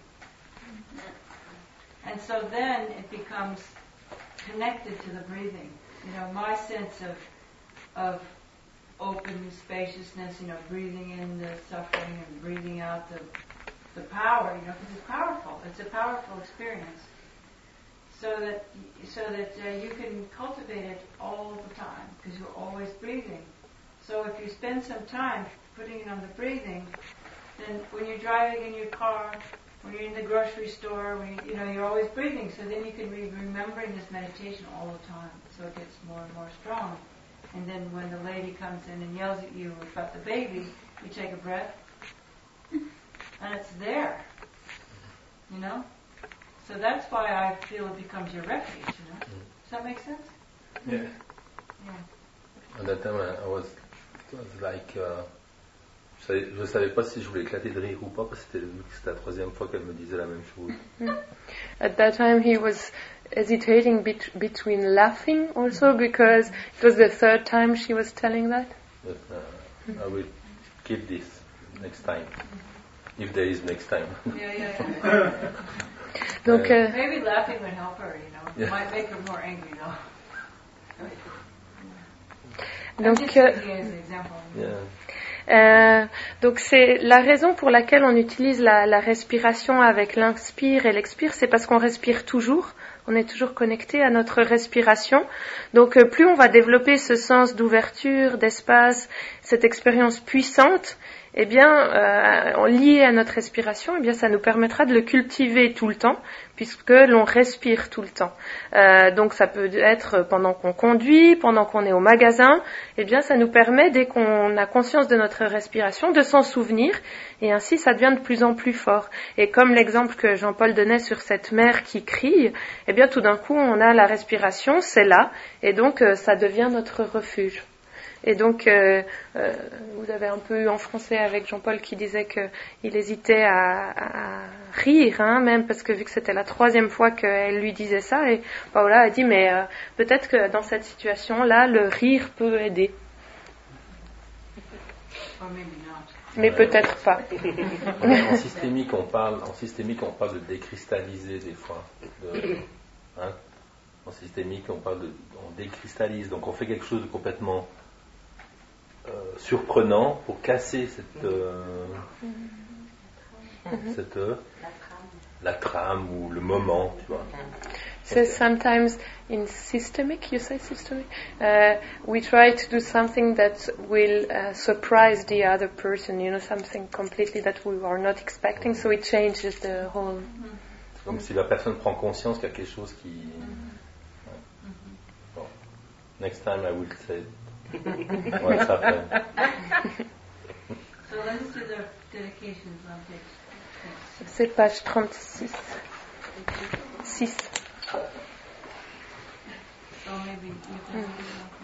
S1: And so then it becomes connected to the breathing. You know, my sense of of open spaciousness, you know, breathing in the suffering and breathing out the the power, you know, because it's powerful. It's a powerful experience. So that so that uh, you can cultivate it all the time because you're always breathing. So if you spend some time putting it on the breathing, then when you're driving in your car, when you're in the grocery store, when you, you know you're always breathing. So then you can be remembering this meditation all the time. So it gets more and more strong. And then when the lady comes in and yells at you about the baby, you take a breath, and it's there. You know. So that's why I feel it becomes your refuge, you know? Does that make sense?
S4: Yeah.
S1: Yeah.
S4: At that time I was, it was like, uh, je ne savais pas si je voulais éclater de rire ou pas parce que c'était, c'était la troisième fois qu'elle me disait la même chose.
S2: At that time he was hesitating bet- between laughing also because it was the third time she was telling that.
S4: But uh, I will keep this next time, if there is next time.
S1: Yeah, yeah, yeah.
S2: Donc, euh,
S1: maybe laughing would help her, you know.
S4: Yeah.
S1: It might make her more angry, though. I'm
S2: donc,
S1: just
S2: euh,
S1: using it as an example.
S4: Yeah.
S2: Euh, donc c'est la raison pour laquelle on utilise la, la respiration avec l'inspire et l'expire, c'est parce qu'on respire toujours, on est toujours connecté à notre respiration. Donc euh, plus on va développer ce sens d'ouverture, d'espace, cette expérience puissante, eh bien, euh, lié à notre respiration, eh bien, ça nous permettra de le cultiver tout le temps, puisque l'on respire tout le temps. Euh, donc, ça peut être pendant qu'on conduit, pendant qu'on est au magasin. Eh bien, ça nous permet, dès qu'on a conscience de notre respiration, de s'en souvenir, et ainsi, ça devient de plus en plus fort. Et comme l'exemple que Jean-Paul donnait sur cette mère qui crie, eh bien, tout d'un coup, on a la respiration, c'est là, et donc, euh, ça devient notre refuge. Et donc, euh, euh, vous avez un peu eu en français avec Jean-Paul qui disait qu'il hésitait à, à rire, hein, même parce que vu que c'était la troisième fois qu'elle lui disait ça, et Paola a dit, mais euh, peut-être que dans cette situation-là, le rire peut aider. Mais
S4: Ouais.
S2: peut-être pas.
S4: En systémique, on parle, en systémique, on parle de décristalliser des fois. De, hein, en systémique, on parle de, on décristallise, donc on fait quelque chose de complètement Euh, surprenant pour casser cette, euh, mm-hmm. cette euh, la, trame. la trame ou le moment, tu vois.
S2: So sometimes in systemic, you say systemic, uh, we try to do something that will uh, surprise the other person, you know, something completely that we are not expecting, so it changes the whole.
S4: C'est comme si la personne prend conscience qu'il y a quelque chose qui. Mm-hmm. Ouais. Bon. Next time I will say. What's happened?
S1: So let's do the dedications on page.
S2: C'est page trente-six. six.
S1: So maybe you can mm.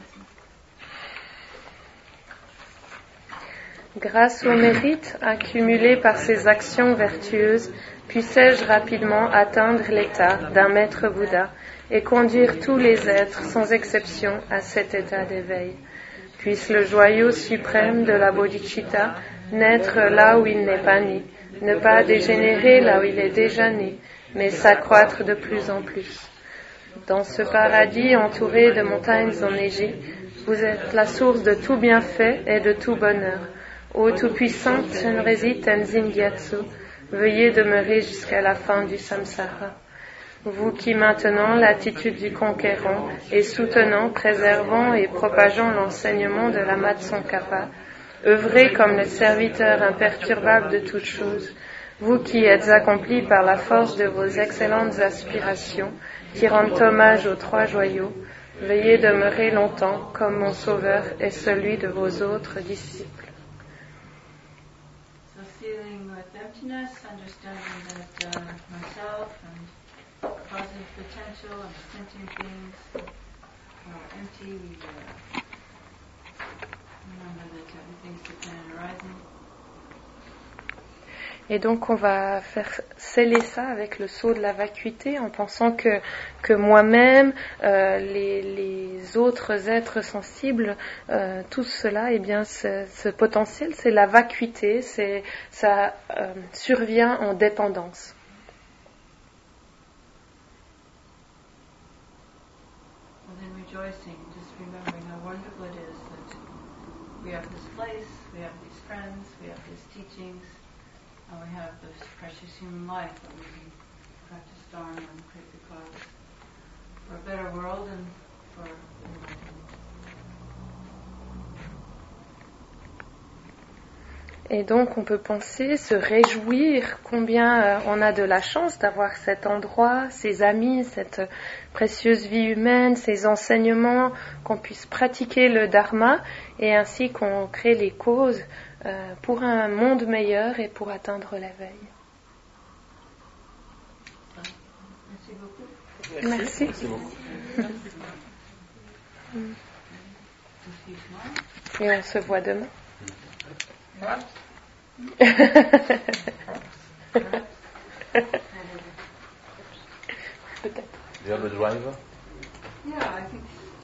S2: Grâce au mérite accumulé par ces actions vertueuses, puissais-je rapidement atteindre l'état d'un maître Bouddha et conduire tous les êtres sans exception à cet état d'éveil. Puisse le joyau suprême de la bodhicitta naître là où il n'est pas né, ne pas dégénérer là où il est déjà né, mais s'accroître de plus en plus. Dans ce paradis entouré de montagnes enneigées, vous êtes la source de tout bienfait et de tout bonheur. Ô Tout-Puissant Chenrezig Tenzin Gyatso, veuillez demeurer jusqu'à la fin du samsara. Vous qui maintenant l'attitude du conquérant et soutenant, préservant et propageant l'enseignement de la Matsongkhapa, œuvrez comme le serviteur imperturbable de toutes choses, vous qui êtes accomplis par la force de vos excellentes aspirations, qui rendent hommage aux trois joyaux, Veuillez demeurer longtemps comme mon Sauveur et celui de vos autres disciples.
S1: So feeling with emptiness, understanding that uh, myself and positive potential and sentient beings are empty. We uh, remember that everything's dependent arising.
S2: Et donc on va faire sceller ça avec le sceau de la vacuité en pensant que, que moi-même, euh, les, les autres êtres sensibles, euh, tout cela, eh bien, ce, ce potentiel, c'est la vacuité, c'est, ça euh, survient en dépendance.
S1: And then rejoicing, just remembering how wonderful it is that we have this place, we have these friends, we have these teachings. And we have this precious human life that we can practice Dharma and create the cause for a better world and for enlightenment.
S2: Et donc on peut penser, se réjouir combien euh, on a de la chance d'avoir cet endroit, ces amis, cette précieuse vie humaine, ces enseignements, qu'on puisse pratiquer le Dharma et ainsi qu'on crée les causes euh, pour un monde meilleur et pour atteindre l'éveil.
S1: Merci beaucoup.
S2: Merci.
S4: Merci beaucoup.
S2: Et on se voit demain.
S3: What?
S2: Peut-être.
S4: Do you have a driver?
S1: Yeah, I think